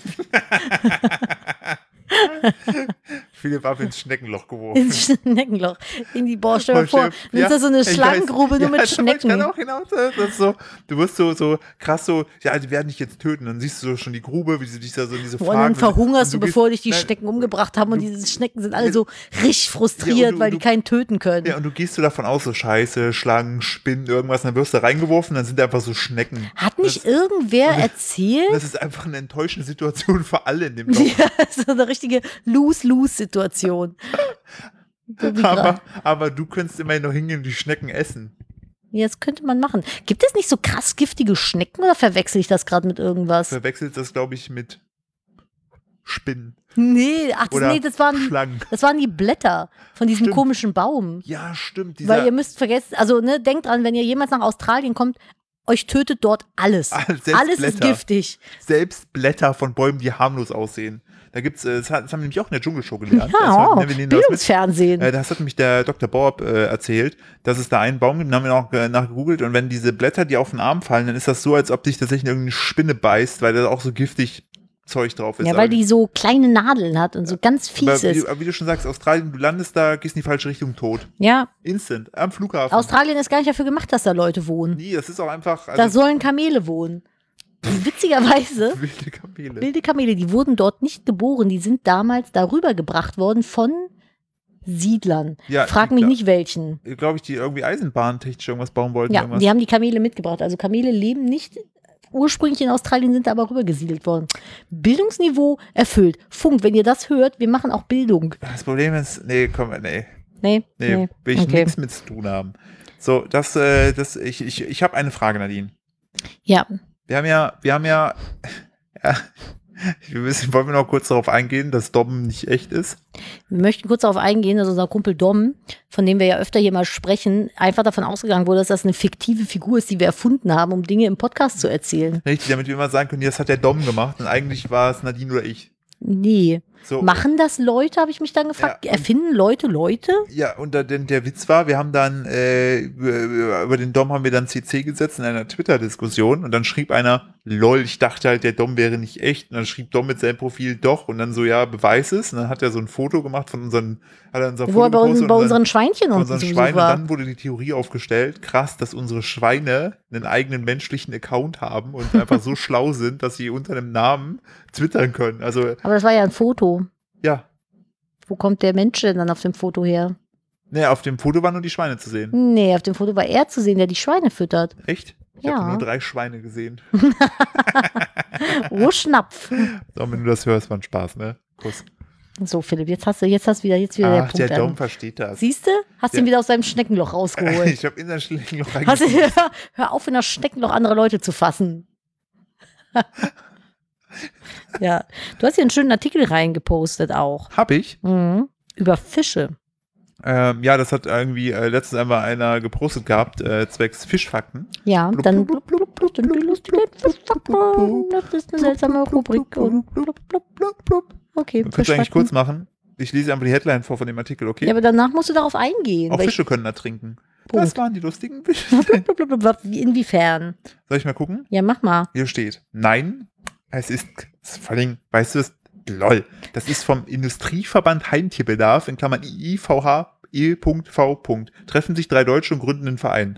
Philipp ab ins Schneckenloch geworfen. Ins Schneckenloch. In die Boah, stell dir vor, du ja, hast da so eine ich Schlangengrube weiß. nur mit Ja, Schnecken. Ich kann auch hinaus. Das ist so, du wirst so krass so, ja, die werden dich jetzt töten. Dann siehst du so schon die Grube, wie sie dich da so in diese Und Fragen. dann verhungerst du, gehst- bevor dich die Nein, Schnecken umgebracht haben und diese Schnecken sind alle so richtig frustriert, Ja, und weil die keinen töten können. Ja, und du gehst so davon aus, so Scheiße, Schlangen, Spinnen, irgendwas, und dann wirst du reingeworfen, dann sind da einfach so Schnecken. Hat nicht irgendwer erzählt? Das ist einfach eine enttäuschende Situation für alle in dem Loch. Ja, so eine richtige Lose-Lose-Situation. So wie grad. Aber du könntest immerhin noch hingehen und die Schnecken essen. Ja, das könnte man machen. Gibt es nicht so krass giftige Schnecken oder verwechsel ich das gerade mit irgendwas? Verwechselt das, glaube ich, mit Spinnen Nee, oder das Schlangen. waren die Blätter von diesem Stimmt. komischen Baum. Ja, stimmt. Weil ihr müsst vergessen, also ne, denkt dran, wenn ihr jemals nach Australien kommt, euch tötet dort alles. Selbst Alles ist Blätter. giftig. Selbst Blätter von Bäumen, die harmlos aussehen. Da gibt's, das haben wir nämlich auch in der Dschungelshow gelernt. Ja, wir nehmen das mit. Bildungsfernsehen. Das hat nämlich der Dr. Bob erzählt, dass es da einen Baum gibt, den haben wir auch nachgegoogelt, und wenn diese Blätter dir auf den Arm fallen, dann ist das so, als ob dich tatsächlich irgendeine Spinne beißt, weil da auch so giftig Zeug drauf ist. Ja, weil die so kleine Nadeln hat und so ganz fies ist. Aber wie du schon sagst, Australien, du landest da, gehst in die falsche Richtung, tot. Ja, Instant, am Flughafen. Australien ist gar nicht dafür gemacht, dass da Leute wohnen. Nee, das ist auch einfach Da sollen Kamele wohnen. Witzigerweise, wilde Kamele. wilde Kamele, die wurden dort nicht geboren, die sind damals darüber gebracht worden von Siedlern. Ja, Frag mich nicht welchen. Glaube ich, die irgendwie eisenbahntechnisch irgendwas bauen wollten. Ja, irgendwas. die haben die Kamele mitgebracht. Also Kamele leben nicht ursprünglich in Australien, sind da aber rübergesiedelt worden. Bildungsniveau erfüllt. Funk, wenn ihr das hört, wir machen auch Bildung. Das Problem ist, nee, Nee? will ich Okay. nichts mit zu tun haben. So, ich habe eine Frage, Nadine. Ja, Wir haben ja, wollen wir noch kurz darauf eingehen, dass Dom nicht echt ist? wir möchten kurz darauf eingehen, dass unser Kumpel Dom, von dem wir ja öfter hier mal sprechen, einfach davon ausgegangen wurde, dass das eine fiktive Figur ist, die wir erfunden haben, um Dinge im Podcast zu erzählen. Richtig, damit wir immer sagen können, das hat der Dom gemacht und eigentlich war es Nadine oder ich. Nee. So, Machen das Leute, habe ich mich dann gefragt. Ja, Erfinden Leute Leute? ja, und der Witz war, wir haben dann über den Dom haben wir dann CC gesetzt in einer Twitter-Diskussion und dann schrieb einer, lol, ich dachte halt, der Dom wäre nicht echt, und dann schrieb Dom mit seinem Profil doch und dann so, ja, beweis es, und dann hat er so ein Foto gemacht von unseren, Wo er bei unseren Schweinchen von unten unseren zu Besuch Schweinen, und war. dann wurde die Theorie aufgestellt, krass, dass unsere Schweine einen eigenen menschlichen Account haben und einfach so schlau sind, dass sie unter einem Namen twittern können. Also, Aber das war ja ein Foto. ja. Wo kommt der Mensch denn dann auf dem Foto her? Nee, auf dem Foto waren nur die Schweine zu sehen. Nee, auf dem Foto war er zu sehen, der die Schweine füttert. Echt? Ich Ja. habe nur 3 Schweine gesehen. Oh, Schnapf. So, wenn du das hörst, war ein Spaß, ne? Kuss. So, Philipp, jetzt wieder der Ach, Punkt. der Dom versteht das. Siehst du? Hast Ja. ihn wieder aus seinem Schneckenloch rausgeholt. Ich habe in das Schneckenloch Hast du, reingeguckt. hör auf, in das Schneckenloch andere Leute zu fassen. Ja, du hast hier einen schönen Artikel reingepostet auch. Hab ich. Mhm. Über Fische. Ja, das hat irgendwie letztens einmal einer gepostet gehabt, zwecks Fischfakten. Ja, dann blub, blub, blub, sind die lustigen Fischfakten. Das ist eine seltsame Rubrik. Und blub, blub, blub, blub. Okay, Kannst du eigentlich Fischfakten. kurz machen? Ich lese einfach die Headline vor von dem Artikel, okay? Ja, aber danach musst du darauf eingehen. Auch weil Fische können ertrinken. Punkt. Das waren die lustigen Fische. Blub, blub, blub, blub. Inwiefern? Soll ich mal gucken? Ja, mach mal. Hier steht, nein, es ist vor allem, weißt du, lol, das ist vom Industrieverband Heimtierbedarf, in Klammern IIVH, E.V. Treffen sich 3 Deutsche und gründen einen Verein.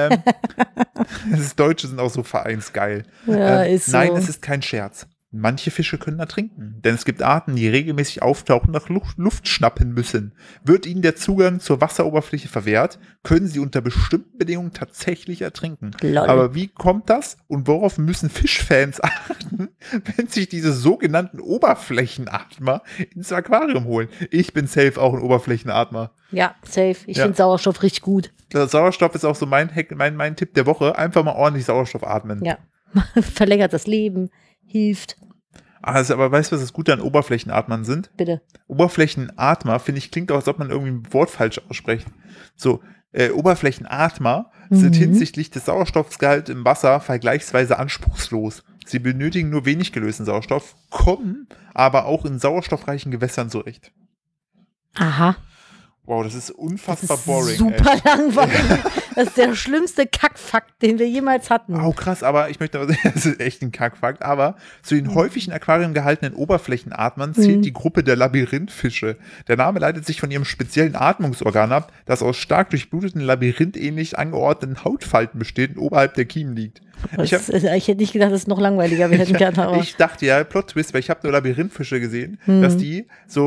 Deutsche sind auch so vereinsgeil. Ja, ist so. Nein, es ist kein Scherz. Manche Fische können ertrinken, denn es gibt Arten, die regelmäßig auftauchen und nach Luft schnappen müssen. Wird ihnen der Zugang zur Wasseroberfläche verwehrt, können sie unter bestimmten Bedingungen tatsächlich ertrinken. Lol. Aber wie kommt das und worauf müssen Fischfans achten, wenn sich diese sogenannten Oberflächenatmer ins Aquarium holen? Ich bin safe auch ein Oberflächenatmer. Ja, safe. Ich finde Sauerstoff richtig gut. Der Sauerstoff ist auch so mein Tipp der Woche. Einfach mal ordentlich Sauerstoff atmen. Ja, verlängert das Leben, hilft. Aber weißt du, was das Gute an Oberflächenatmern sind? Bitte. Oberflächenatmer, finde ich, klingt auch, als ob man irgendwie ein Wort falsch ausspricht. So, Oberflächenatmer sind hinsichtlich des Sauerstoffgehalts im Wasser vergleichsweise anspruchslos. Sie benötigen nur wenig gelösten Sauerstoff, kommen aber auch in sauerstoffreichen Gewässern zurecht. Aha. Wow, das ist unfassbar das ist boring. Super langweilig. Das ist der schlimmste Kackfakt, den wir jemals hatten. Oh, krass, aber ich möchte, das ist echt ein Kackfakt, aber zu den häufig in Aquarien gehaltenen Oberflächenatmern zählt die Gruppe der Labyrinthfische. Der Name leitet sich von ihrem speziellen Atmungsorgan ab, das aus stark durchbluteten, labyrinthähnlich angeordneten Hautfalten besteht und oberhalb der Kiemen liegt. Ich hätte nicht gedacht, dass es noch langweiliger werden kann. Ich dachte ja, Plot-Twist, weil ich habe nur Labyrinthfische gesehen, dass die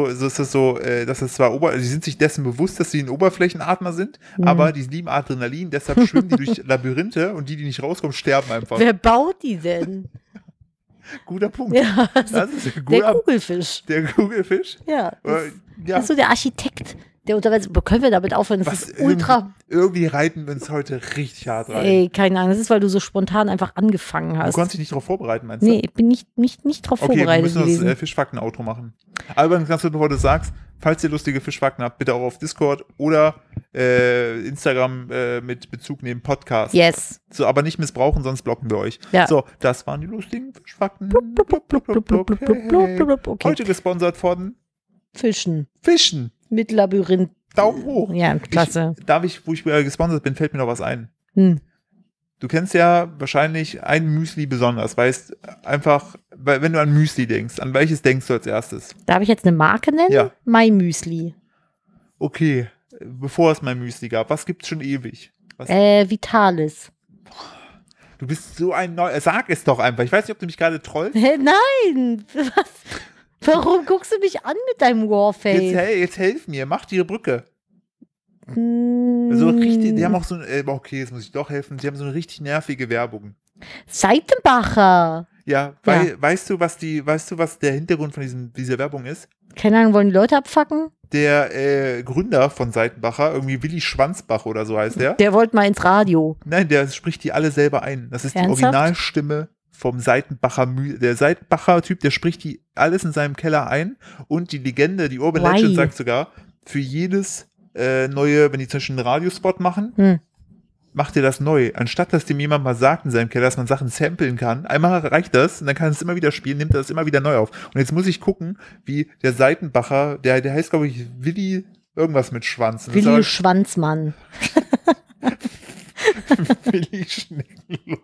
dass es zwar die sind sich dessen bewusst, dass sie ein Oberflächenatmer sind, aber die lieben Adrenalin, deshalb schwimmen die durch Labyrinthe und die nicht rauskommen, sterben einfach. Wer baut die denn? Guter Punkt. Ja, das ist ein der Kugelfisch. Der Kugelfisch? Ja. Das ist so der Architekt. Der unterwegs, können wir damit aufhören? Das ist ultra. Irgendwie reiten wir uns heute richtig hart rein. Ey, keine Ahnung. Das ist, weil du so spontan einfach angefangen hast. Du konntest dich nicht darauf vorbereiten, meinst du? Nee, ich bin nicht drauf vorbereitet. Okay, wir müssen das Fischfakten-Outro machen. Aber ganz kurz, bevor du sagst, falls ihr lustige Fischfakten habt, bitte auch auf Discord oder Instagram mit Bezug nehmen, Podcast. Yes. So, aber nicht missbrauchen, sonst blocken wir euch. Ja. So, das waren die lustigen Fischfakten. Okay. Heute gesponsert von Fischen. Mit Labyrinth. Daumen hoch. Ja, klasse. Wo ich gesponsert bin, fällt mir noch was ein. Du kennst ja wahrscheinlich ein Müsli besonders, weißt einfach, wenn du an Müsli denkst, an welches denkst du als erstes? Darf ich jetzt eine Marke nennen? Ja. My Müsli. Okay, bevor es mein Müsli gab, was gibt's schon ewig? Vitalis. Du bist so ein sag es doch einfach. Ich weiß nicht, ob du mich gerade trollst. Nein! Was? Warum guckst du mich an mit deinem Warface? Jetzt helf mir, mach die Brücke. So richtig, die haben auch so okay, jetzt muss ich doch helfen, die haben so eine richtig nervige Werbung. Seitenbacher. Ja, weißt du, was der Hintergrund von dieser Werbung ist? Keine Ahnung, wollen die Leute abfacken? Der Gründer von Seitenbacher, irgendwie Willi Schwanzbach oder so heißt der. Der wollte mal ins Radio. Nein, der spricht die alle selber ein. Das ist die Originalstimme vom Seitenbacher, der Seitenbacher-Typ, der spricht die alles in seinem Keller ein und die Legende, die Urban Legend sagt sogar, für jedes neue, wenn die zum Beispiel einen Radiospot machen, macht er das neu. Anstatt, dass dem jemand mal sagt in seinem Keller, dass man Sachen samplen kann, einmal reicht das und dann kann es immer wieder spielen, nimmt er das immer wieder neu auf. Und jetzt muss ich gucken, wie der Seitenbacher, der heißt, glaube ich, Willi irgendwas mit Schwanz. Willi Schwanzmann. Willi Schneckenloch.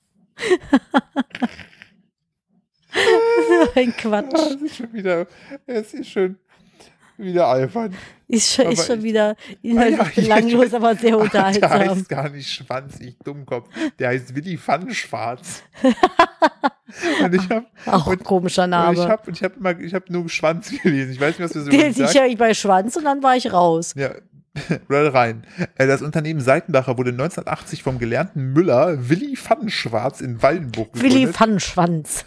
Ein Quatsch. Es ist schon wieder albern. Ist schon wieder inhaltlich belanglos, aber sehr unterhaltsam. Der heißt gar nicht Schwanz, ich Dummkopf. Der heißt Willi Pfannenschwarz. Und komischer Name. Und ich hab nur Schwanz gelesen. Ich weiß nicht, was du so gesagt. Ich bei Schwanz und dann war ich raus. Ja. Oder rein. Das Unternehmen Seitenbacher wurde 1980 vom gelernten Müller Willi Pfannenschwarz in Waldenburg gegründet. Willi Pfannenschwanz.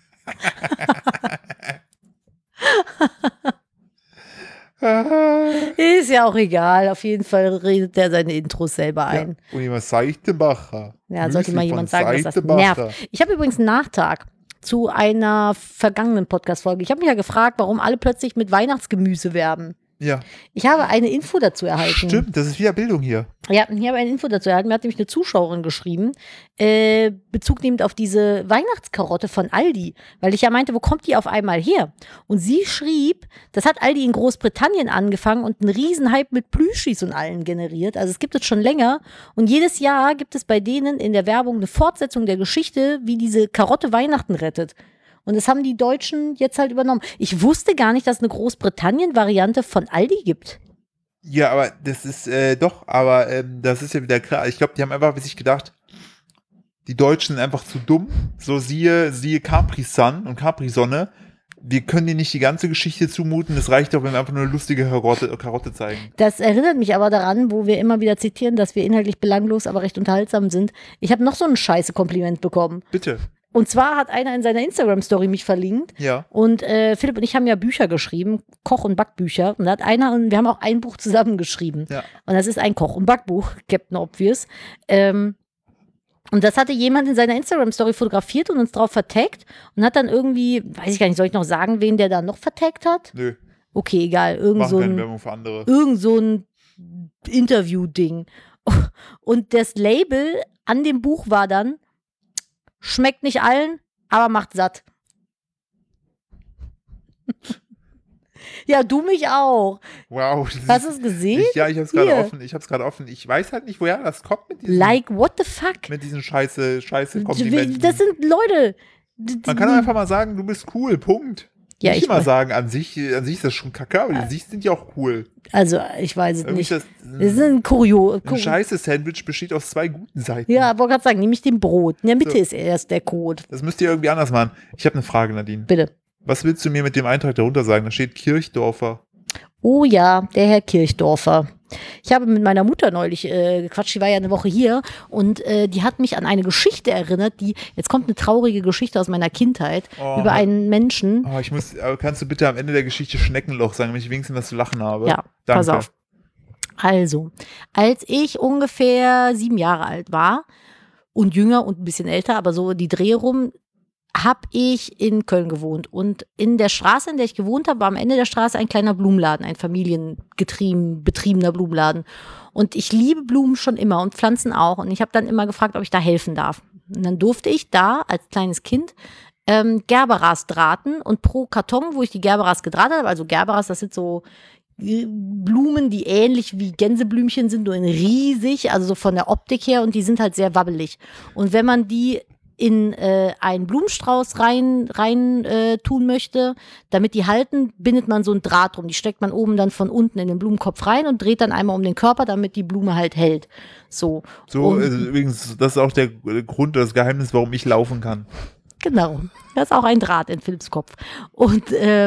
Ist ja auch egal. Auf jeden Fall redet der seine Intros selber ein. Ja. Und jemand Seitenbacher. Ja, sollte mal jemand sagen, dass das nervt. Ich habe übrigens einen Nachtrag zu einer vergangenen Podcast-Folge. Ich habe mich ja gefragt, warum alle plötzlich mit Weihnachtsgemüse werben. Ja. Ich habe eine Info dazu erhalten. Stimmt, das ist wieder Bildung hier. Ja, ich habe eine Info dazu erhalten. Mir hat nämlich eine Zuschauerin geschrieben, Bezug nehmend auf diese Weihnachtskarotte von Aldi, weil ich ja meinte, wo kommt die auf einmal her? Und sie schrieb, das hat Aldi in Großbritannien angefangen und einen Riesenhype mit Plüschis und allen generiert. Also es gibt es schon länger und jedes Jahr gibt es bei denen in der Werbung eine Fortsetzung der Geschichte, wie diese Karotte Weihnachten rettet. Und das haben die Deutschen jetzt halt übernommen. Ich wusste gar nicht, dass es eine Großbritannien-Variante von Aldi gibt. Ja, aber das ist das ist ja wieder klar. Ich glaube, die haben einfach sich gedacht, die Deutschen sind einfach zu dumm. So siehe Capri-Sun und Capri-Sonne. Wir können dir nicht die ganze Geschichte zumuten. Es reicht doch, wenn wir einfach nur eine lustige Karotte zeigen. Das erinnert mich aber daran, wo wir immer wieder zitieren, dass wir inhaltlich belanglos, aber recht unterhaltsam sind. Ich habe noch so ein scheiße Kompliment bekommen. Bitte. Und zwar hat einer in seiner Instagram-Story mich verlinkt. Ja. Und Philipp und ich haben ja Bücher geschrieben, Koch- und Backbücher. Und da hat wir haben auch ein Buch zusammen geschrieben. Ja. Und das ist ein Koch- und Backbuch, Captain Obvious. Und das hatte jemand in seiner Instagram-Story fotografiert und uns drauf vertaggt und hat dann irgendwie, weiß ich gar nicht, soll ich noch sagen, wen der da noch vertaggt hat? Nö. Okay, egal. Keine Werbung für andere. Irgend so ein Interview-Ding. Und das Label an dem Buch war dann, schmeckt nicht allen, aber macht satt. Ja, du mich auch. Wow. Hast du es gesehen? Ich hab's gerade offen. Ich weiß halt nicht, woher das kommt mit diesen. Like, what the fuck? Mit diesen scheiße Komplimenten. Das sind Leute. Man kann einfach mal sagen, du bist cool, Punkt. Ja, nicht immer sagen, an sich ist das schon kacke, aber an sich sind die auch cool. Also, ich weiß es nicht. Das ist ein kurios. Ein scheiße Sandwich besteht aus 2 guten Seiten. Ja, aber ich gerade sagen, nämlich dem Brot. In der Mitte ist erst der Code. Das müsst ihr irgendwie anders machen. Ich habe eine Frage, Nadine. Bitte. Was willst du mir mit dem Eintrag darunter sagen? Da steht Kirchdorfer. Oh ja, der Herr Kirchdorfer. Ich habe mit meiner Mutter neulich gequatscht, die war ja eine Woche hier und die hat mich an eine Geschichte erinnert, jetzt kommt eine traurige Geschichte aus meiner Kindheit über einen Menschen. Kannst du bitte am Ende der Geschichte Schneckenloch sagen, damit ich wenigstens was zu lachen habe? Ja, danke. Pass auf. Also, als ich ungefähr 7 Jahre alt war und jünger und ein bisschen älter, aber so die Dreh rum, habe ich in Köln gewohnt. Und in der Straße, in der ich gewohnt habe, war am Ende der Straße ein kleiner Blumenladen, ein betriebener Blumenladen. Und ich liebe Blumen schon immer und Pflanzen auch. Und ich habe dann immer gefragt, ob ich da helfen darf. Und dann durfte ich da als kleines Kind Gerberas drahten. Und pro Karton, wo ich die Gerberas gedrahtet habe, also Gerberas, das sind so Blumen, die ähnlich wie Gänseblümchen sind, nur in riesig, also so von der Optik her. Und die sind halt sehr wabbelig. Und wenn man die in einen Blumenstrauß rein tun möchte, damit die halten, bindet man so ein Draht drum. Die steckt man oben dann von unten in den Blumenkopf rein und dreht dann einmal um den Körper, damit die Blume halt hält. So übrigens, das ist auch der Grund, das Geheimnis, warum ich laufen kann. Genau. Das ist auch ein Draht in Philipps Kopf. Und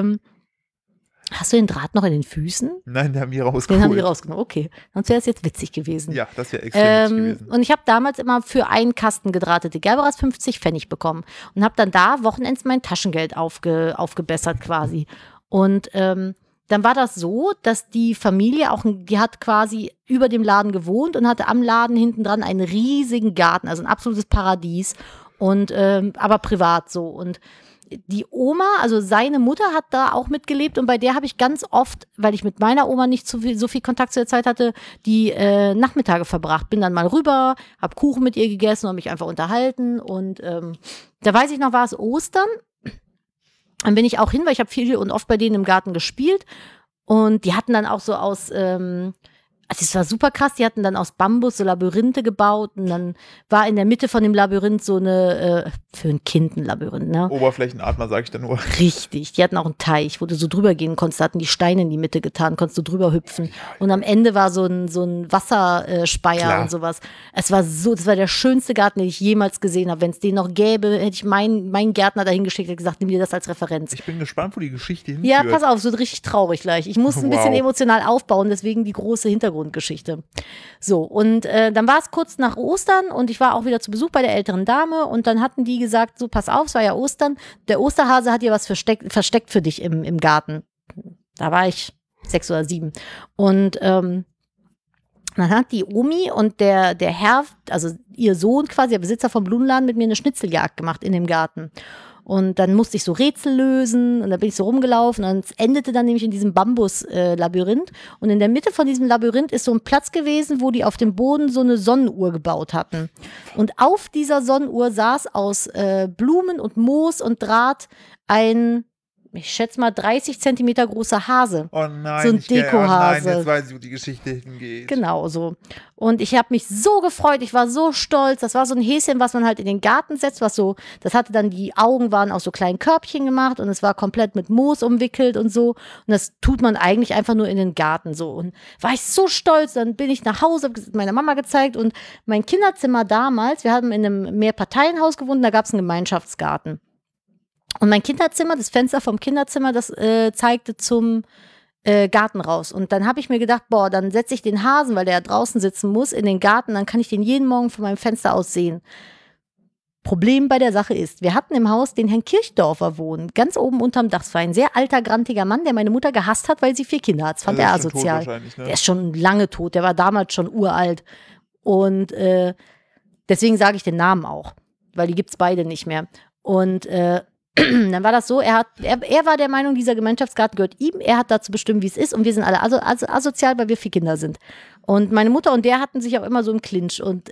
hast du den Draht noch in den Füßen? Nein, den haben die rausgeholt. Den haben die rausgenommen, okay. Sonst wäre es jetzt witzig gewesen. Ja, das wäre extrem witzig gewesen. Und ich habe damals immer für einen Kasten gedrahtete Gerberas 50 Pfennig bekommen und habe dann da wochenends mein Taschengeld aufgebessert quasi. Und dann war das so, dass die Familie die hat quasi über dem Laden gewohnt und hatte am Laden hinten dran einen riesigen Garten, also ein absolutes Paradies. Und aber privat so. Und die Oma, also seine Mutter hat da auch mitgelebt und bei der habe ich ganz oft, weil ich mit meiner Oma nicht so viel Kontakt zu der Zeit hatte, die Nachmittage verbracht. Bin dann mal rüber, habe Kuchen mit ihr gegessen und mich einfach unterhalten und da weiß ich noch, war es Ostern. Dann bin ich auch hin, weil ich habe viel und oft bei denen im Garten gespielt und die hatten dann auch so aus also es war super krass, die hatten dann aus Bambus so Labyrinthe gebaut und dann war in der Mitte von dem Labyrinth so eine, für ein Kind ein Labyrinth, ne? Oberflächenatmer, sage ich dann nur. Richtig, die hatten auch einen Teich, wo du so drüber gehen konntest, da hatten die Steine in die Mitte getan, konntest du drüber hüpfen und am Ende war so ein Wasserspeier und sowas. Das war der schönste Garten, den ich jemals gesehen habe. Wenn es den noch gäbe, hätte ich meinen Gärtner dahin geschickt und gesagt, nimm dir das als Referenz. Ich bin gespannt, wo die Geschichte hinführt. Ja, pass auf, es wird richtig traurig gleich. Ich muss ein bisschen emotional aufbauen, deswegen die große Hintergrundgeschichte. So, und dann war es kurz nach Ostern und ich war auch wieder zu Besuch bei der älteren Dame und dann hatten die gesagt, so pass auf, es war ja Ostern, der Osterhase hat dir was versteckt für dich im Garten. Da war ich 6 oder 7 und dann hat die Omi und der Herr, also ihr Sohn quasi, der Besitzer vom Blumenladen, mit mir eine Schnitzeljagd gemacht in dem Garten. Und dann musste ich so Rätsel lösen und dann bin ich so rumgelaufen und es endete dann nämlich in diesem Bambus-Labyrinth. Und in der Mitte von diesem Labyrinth ist so ein Platz gewesen, wo die auf dem Boden so eine Sonnenuhr gebaut hatten. Und auf dieser Sonnenuhr saß aus Blumen und Moos und Draht ein ich schätze mal 30 Zentimeter großer Hase. Oh nein, so ein Dekohase. Nein, jetzt weiß ich, wo die Geschichte hingeht. Genau so. Und ich habe mich so gefreut, ich war so stolz. Das war so ein Häschen, was man halt in den Garten setzt, das hatte dann, die Augen waren aus so kleinen Körbchen gemacht und es war komplett mit Moos umwickelt und so. Und das tut man eigentlich einfach nur in den Garten so. Und war ich so stolz, dann bin ich nach Hause, habe meiner Mama gezeigt und mein Kinderzimmer damals, wir haben in einem Mehrparteienhaus gewohnt, da gab es einen Gemeinschaftsgarten. Und mein Kinderzimmer, das Fenster vom Kinderzimmer, das zeigte zum Garten raus. Und dann habe ich mir gedacht, boah, dann setze ich den Hasen, weil der ja draußen sitzen muss, in den Garten, dann kann ich den jeden Morgen von meinem Fenster aus sehen. Problem bei der Sache ist, wir hatten im Haus den Herrn Kirchdorfer wohnen, ganz oben unterm Dach. Es war ein sehr alter, grantiger Mann, der meine Mutter gehasst hat, weil sie 4 Kinder hat. Das fand er asozial. Ne? Der ist schon lange tot, der war damals schon uralt. Und deswegen sage ich den Namen auch, weil die gibt es beide nicht mehr. Und dann war das so, er war der Meinung, dieser Gemeinschaftsgarten gehört ihm, er hat dazu bestimmt, wie es ist und wir sind alle asozial, weil wir 4 Kinder sind. Und meine Mutter und der hatten sich auch immer so im Clinch und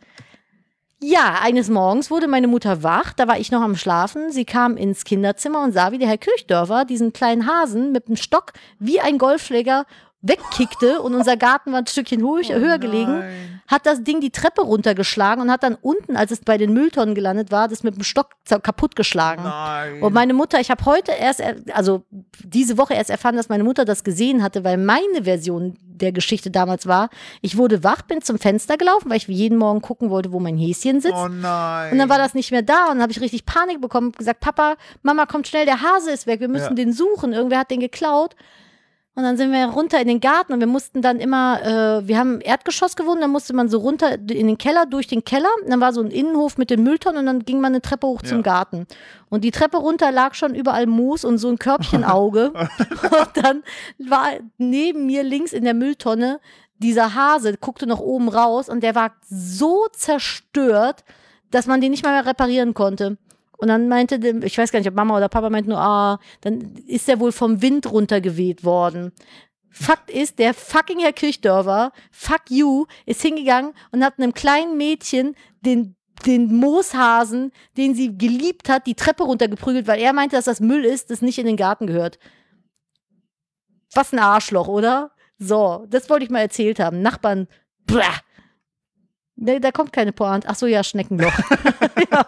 eines Morgens wurde meine Mutter wach, da war ich noch am Schlafen, sie kam ins Kinderzimmer und sah, wie der Herr Kirchdörfer diesen kleinen Hasen mit dem Stock wie ein Golfschläger wegkickte und unser Garten war ein Stückchen höher gelegen, hat das Ding die Treppe runtergeschlagen und hat dann unten, als es bei den Mülltonnen gelandet war, das mit dem Stock kaputtgeschlagen. Nein. Und meine Mutter, ich habe heute diese Woche erst erfahren, dass meine Mutter das gesehen hatte, weil meine Version der Geschichte damals war, ich wurde wach, bin zum Fenster gelaufen, weil ich jeden Morgen gucken wollte, wo mein Häschen sitzt. Oh nein. Und dann war das nicht mehr da und dann habe ich richtig Panik bekommen und gesagt, Papa, Mama, kommt schnell, der Hase ist weg, wir müssen den suchen, irgendwer hat den geklaut. Und dann sind wir runter in den Garten und wir mussten dann immer, wir haben im Erdgeschoss gewohnt, dann musste man so runter in den Keller, durch den Keller. Und dann war so ein Innenhof mit den Mülltonnen und dann ging man eine Treppe hoch zum Garten. Und die Treppe runter lag schon überall Moos und so ein Körbchenauge. Und dann war neben mir links in der Mülltonne dieser Hase, guckte noch oben raus und der war so zerstört, dass man den nicht mal mehr reparieren konnte. Und dann meinte, ich weiß gar nicht, ob Mama oder Papa meinte nur, dann ist der wohl vom Wind runtergeweht worden. Fakt ist, der fucking Herr Kirchdörfer, fuck you, ist hingegangen und hat einem kleinen Mädchen den Mooshasen, den sie geliebt hat, die Treppe runtergeprügelt, weil er meinte, dass das Müll ist, das nicht in den Garten gehört. Was ein Arschloch, oder? So, das wollte ich mal erzählt haben. Nachbarn, blah. Da kommt keine Pointe. Ach so, ja, Schneckenloch. Ja.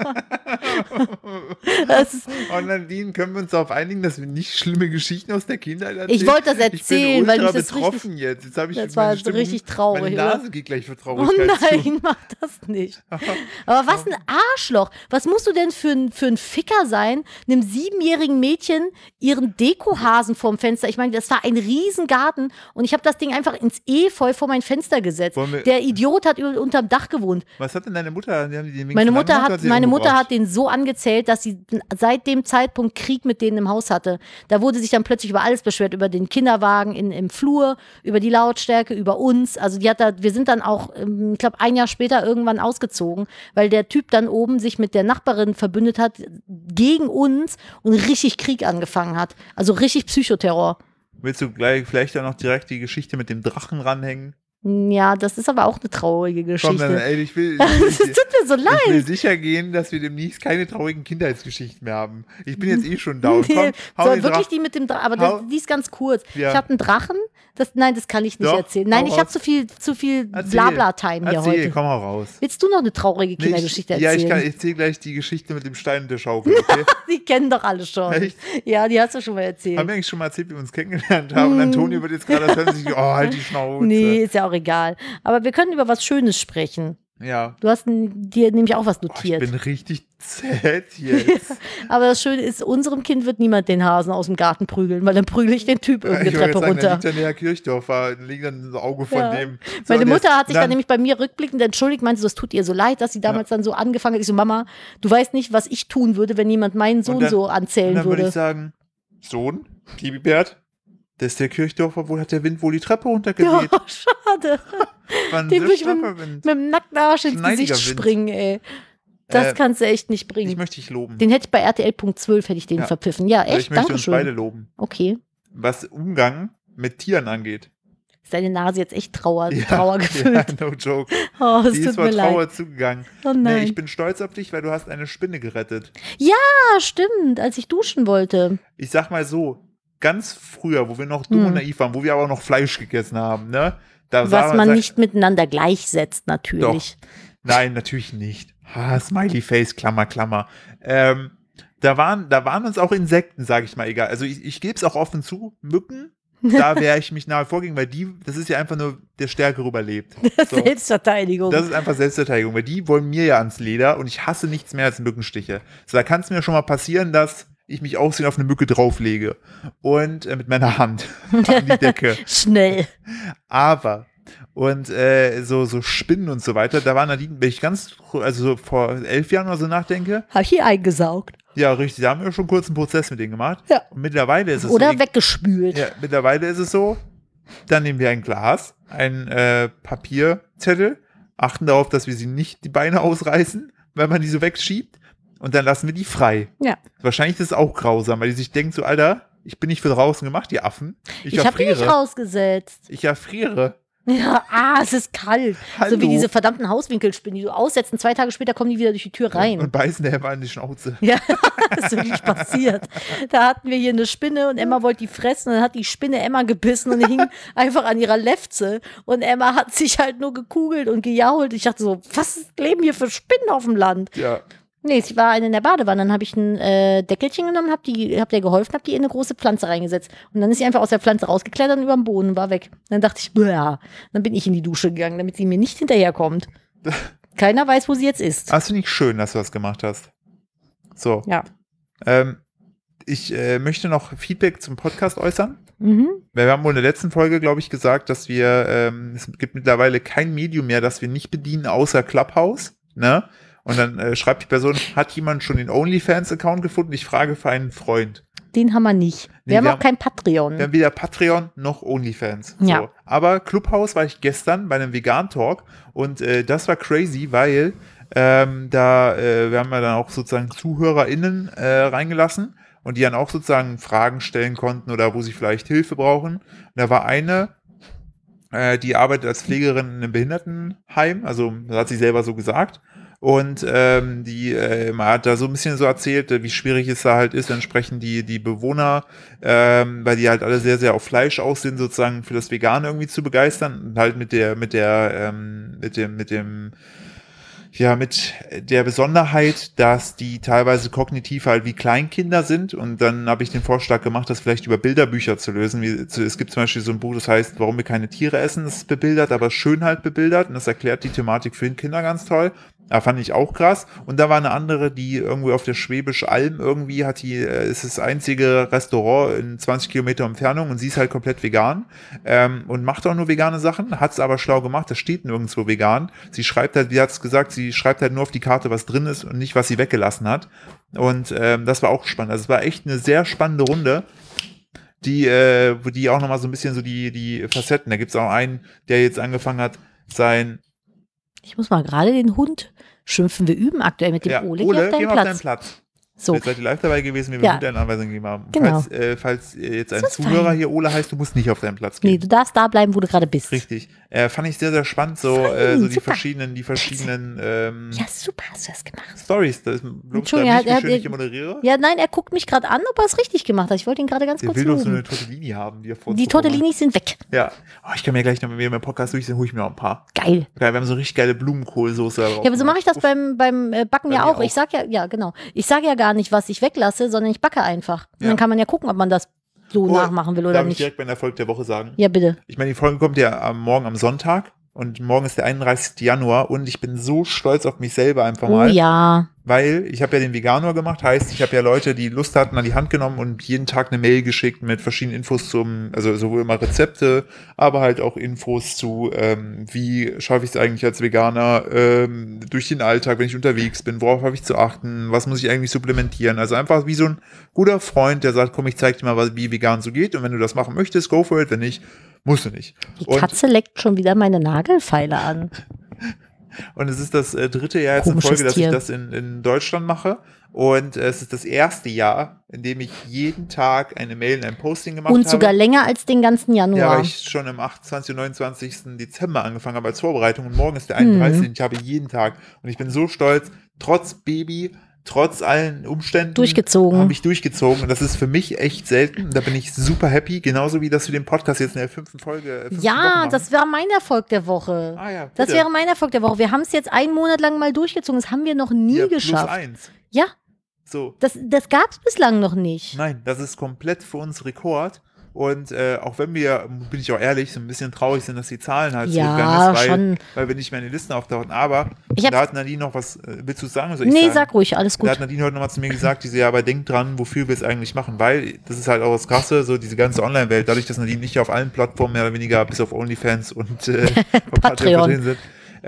Und Nadine, können wir uns darauf einigen, dass wir nicht schlimme Geschichten aus der Kindheit erzählen? Ich wollte das erzählen, weil ich das betroffen jetzt. Jetzt habe ich das war richtig traurig. Meine Nase geht gleich vor Traurigkeit nein, mach das nicht. Aber was ein Arschloch. Was musst du denn für ein Ficker sein, einem 7-jährigen Mädchen ihren Dekohasen vorm Fenster? Ich meine, das war ein Riesengarten und ich habe das Ding einfach ins Efeu vor mein Fenster gesetzt. Der Idiot hat unterm Dach gewohnt. Was hat denn deine Mutter? Meine Mutter hat den so angezählt, dass sie seit dem Zeitpunkt Krieg mit denen im Haus hatte. Da wurde sich dann plötzlich über alles beschwert, über den Kinderwagen im Flur, über die Lautstärke, über uns. Also wir sind dann auch, ich glaube, ein Jahr später irgendwann ausgezogen, weil der Typ dann oben sich mit der Nachbarin verbündet hat gegen uns und richtig Krieg angefangen hat. Also richtig Psychoterror. Willst du vielleicht auch noch direkt die Geschichte mit dem Drachen ranhängen? Ja, das ist aber auch eine traurige Geschichte. Komm, dann, ey, es tut mir so leid. Ich will sicher gehen, dass wir demnächst keine traurigen Kindheitsgeschichten mehr haben. Ich bin jetzt eh schon down. Komm, so, wirklich die mit dem Drachen, aber die ist ganz kurz. Ja. Ich habe einen Drachen, das kann ich nicht erzählen. Nein, ich habe zu viel Blabla-Time hier heute. Komm mal raus. Willst du noch eine traurige Kindergeschichte erzählen? Ja, ich erzähle gleich die Geschichte mit dem Stein und der Schaukel, okay? Die kennen doch alle schon. Echt? Ja, die hast du schon mal erzählt. Haben wir eigentlich schon mal erzählt, wie wir uns kennengelernt haben? Und Antonio wird jetzt gerade das hören sich, halt die Schnauze. Nee, ist ja auch egal. Aber wir können über was Schönes sprechen. Ja. Du hast dir nämlich auch was notiert. Ich bin richtig zäh jetzt. Aber das Schöne ist, unserem Kind wird niemand den Hasen aus dem Garten prügeln, weil dann prügel ich den Typ irgendeine Treppe runter. Da liegt dann der Herr Kirchdorfer, da liegt dann das Auge von dem. So, meine Mutter hat sich dann nämlich bei mir rückblickend entschuldigt, meinte so, es tut ihr so leid, dass sie damals dann so angefangen hat. Ich so, Mama, du weißt nicht, was ich tun würde, wenn jemand meinen Sohn so anzählen würde. Dann würde ich sagen, Sohn, Kibibert, das ist der Kirchdorfer, wohl hat der Wind wohl die Treppe runtergeweht. Ja, schade. Den würde ich mit dem nackten Arsch ins Gesicht springen, ey. Das kannst du echt nicht bringen. Ich möchte dich loben. Den hätte ich bei RTL.12 hätte ich den verpfiffen. Ja, echt, danke schön. Ich möchte uns beide loben. Okay. Was Umgang mit Tieren angeht. Ist deine Nase jetzt echt Trauer gefüllt? Ja, no joke. Oh, es Die tut ist vor mir leid. Trauer zugegangen. Oh nein. Nee, ich bin stolz auf dich, weil du hast eine Spinne gerettet. Ja, stimmt, als ich duschen wollte. Ich sag mal so, ganz früher, wo wir noch dumm und naiv waren, wo wir aber noch Fleisch gegessen haben, ne? Was man nicht miteinander gleichsetzt, natürlich. Doch. Nein, natürlich nicht. Smiley Face, Klammer. Da waren uns auch Insekten, sage ich mal, egal. Also ich gebe es auch offen zu, Mücken, da wäre ich mich nahe vorgegen, weil das ist ja einfach nur der Stärkere überlebt. So. Selbstverteidigung. Das ist einfach Selbstverteidigung, weil die wollen mir ja ans Leder und ich hasse nichts mehr als Mückenstiche. So, da kann es mir schon mal passieren, dass ich mich aussehen auf eine Mücke drauflege und mit meiner Hand an die Decke. Schnell. Aber so Spinnen und so weiter, da war Nadine, wenn ich so vor 11 Jahren oder so nachdenke. Habe ich hier eingesaugt. Ja, richtig, da haben wir schon kurz einen Prozess mit denen gemacht. Ja. Und mittlerweile ist es Oder so. weggespült. Ja, mittlerweile ist es so, dann nehmen wir ein Glas, ein Papierzettel, achten darauf, dass wir sie nicht die Beine ausreißen, weil man die so wegschiebt. Und dann lassen wir die frei. Ja. Wahrscheinlich ist es auch grausam, weil die sich denken so, Alter, ich bin nicht für draußen gemacht, die Affen. Ich habe die nicht rausgesetzt. Ich erfriere. Ja, es ist kalt. Hallo. So wie diese verdammten Hauswinkelspinnen, die du aussetzt und 2 Tage später kommen die wieder durch die Tür rein. Und beißen der Emma in die Schnauze. Ja, das ist wirklich passiert. Da hatten wir hier eine Spinne und Emma wollte die fressen und dann hat die Spinne Emma gebissen und hing einfach an ihrer Lefze und Emma hat sich halt nur gekugelt und gejault. Ich dachte so, was leben hier für Spinnen auf dem Land? Ja. Nee, sie war eine in der Badewanne. Dann habe ich ein Deckelchen genommen, hab der geholfen, hab die in eine große Pflanze reingesetzt. Und dann ist sie einfach aus der Pflanze rausgeklettert und über den Boden und war weg. Dann dachte ich, ja. Dann bin ich in die Dusche gegangen, damit sie mir nicht hinterherkommt. Keiner weiß, wo sie jetzt ist. Hast du nicht schön, dass du das gemacht hast? So. Ja. Ich möchte noch Feedback zum Podcast äußern. Mhm. Wir haben wohl in der letzten Folge, glaube ich, gesagt, dass es gibt mittlerweile kein Medium mehr, das wir nicht bedienen, außer Clubhouse. Ne? Und dann schreibt die Person, hat jemand schon den OnlyFans-Account gefunden? Ich frage für einen Freund. Den haben wir nicht. Wir haben auch kein Patreon. Wir haben weder Patreon noch OnlyFans. Ja. So. Aber Clubhouse war ich gestern bei einem Vegan-Talk und das war crazy, weil wir haben ja dann auch sozusagen ZuhörerInnen reingelassen und die dann auch sozusagen Fragen stellen konnten oder wo sie vielleicht Hilfe brauchen. Und da war eine, die arbeitet als Pflegerin in einem Behindertenheim, also das hat sie selber so gesagt. Und die hat da so ein bisschen so erzählt, wie schwierig es da halt ist, entsprechend die Bewohner, weil die halt alle sehr, sehr auf Fleisch aus sind, sozusagen für das Vegane irgendwie zu begeistern und halt mit der Besonderheit, dass die teilweise kognitiv halt wie Kleinkinder sind. Und dann habe ich den Vorschlag gemacht, das vielleicht über Bilderbücher zu lösen. Es gibt zum Beispiel so ein Buch, das heißt, warum wir keine Tiere essen, das ist bebildert, aber schön halt bebildert. Und das erklärt die Thematik für Kinder ganz toll. Da fand ich auch krass. Und da war eine andere, die irgendwie auf der Schwäbisch Alm irgendwie ist das einzige Restaurant in 20 Kilometer Entfernung und sie ist halt komplett vegan und macht auch nur vegane Sachen, hat es aber schlau gemacht, das steht nirgendwo vegan. Sie schreibt halt, wie hat es gesagt, sie schreibt halt nur auf die Karte, was drin ist und nicht, was sie weggelassen hat. Und das war auch spannend. Also es war echt eine sehr spannende Runde, die auch nochmal so ein bisschen so die Facetten, da gibt es auch einen, der jetzt angefangen hat, Ich muss mal gerade den Hund schimpfen. Wir üben aktuell mit dem Ole. Ole, geh mal auf deinen Platz. So. Jetzt seid ihr live dabei gewesen, wie wir mit deinen Anweisungen gegeben haben. Genau. Falls jetzt ein Zuhörer hier Ole heißt, du musst nicht auf deinen Platz gehen. Nee, du darfst da bleiben, wo du gerade bist. Richtig. Fand ich sehr, sehr spannend, so die verschiedenen ja, super hast du das gemacht. Stories. Entschuldigung, wie schön ich hier moderiere. Ja, nein, er guckt mich gerade an, ob er es richtig gemacht hat. Ich wollte ihn gerade ganz kurz loben. Der will doch so loben. eine Tortellini haben. Die Tortellinis sind weg. Ja. Oh, ich kann mir gleich noch, wenn wir im Podcast durch sind, hole ich mir auch ein paar. Geil. Wir haben so richtig geile Blumenkohlsoße drauf. Ja, aber so mache ich das beim Backen ja auch. Ich sag ja, genau. Ich sage ja gar nicht, was ich weglasse, sondern ich backe einfach. Und dann kann man ja gucken, ob man das so nachmachen will oder darf nicht. Ich direkt bei der Erfolg der Woche sagen? Ja, bitte. Ich meine, die Folge kommt ja morgen am Sonntag und morgen ist der 31. Januar und ich bin so stolz auf mich selber einfach mal. Oh ja. Weil ich habe ja den Veganer gemacht, heißt, ich habe ja Leute, die Lust hatten, an die Hand genommen und jeden Tag eine Mail geschickt mit verschiedenen Infos also sowohl immer Rezepte, aber halt auch Infos zu, wie schaffe ich es eigentlich als Veganer durch den Alltag, wenn ich unterwegs bin, worauf habe ich zu achten, was muss ich eigentlich supplementieren, also einfach wie so ein guter Freund, der sagt, komm, ich zeig dir mal, wie vegan so geht und wenn du das machen möchtest, go for it, wenn nicht, musst du nicht. Die Katze leckt schon wieder meine Nagelfeile an. Und es ist das dritte Jahr jetzt in Folge, dass ich das in Deutschland mache. Und es ist das erste Jahr, in dem ich jeden Tag eine Mail in ein Posting gemacht habe. Und sogar länger als den ganzen Januar. Ja, weil ich schon am 28. und 29. Dezember angefangen habe als Vorbereitung und morgen ist der 31. Und ich habe jeden Tag. Und ich bin so stolz, trotz Baby, trotz allen Umständen habe ich durchgezogen. Und das ist für mich echt selten. Und da bin ich super happy. Genauso wie, dass wir den Podcast jetzt in der 5. Folge Ja, das war mein Erfolg der Woche. Ah ja, bitte. Das wäre mein Erfolg der Woche. Wir haben es jetzt einen Monat lang mal durchgezogen. Das haben wir noch nie geschafft. +1. Ja. So. Das gab es bislang noch nicht. Nein, das ist komplett für uns Rekord. Und auch wenn wir, bin ich auch ehrlich, so ein bisschen traurig sind, dass die Zahlen halt zurückgegangen ist, weil wir nicht mehr in den Listen auftauchen. Aber da hat Nadine noch was, willst du sagen? Sag ruhig, alles gut. Da hat Nadine heute nochmal zu mir gesagt, aber denkt dran, wofür wir es eigentlich machen, weil das ist halt auch das Krasse, so diese ganze Online-Welt, dadurch, dass Nadine nicht auf allen Plattformen mehr oder weniger bis auf OnlyFans und Patreon sind,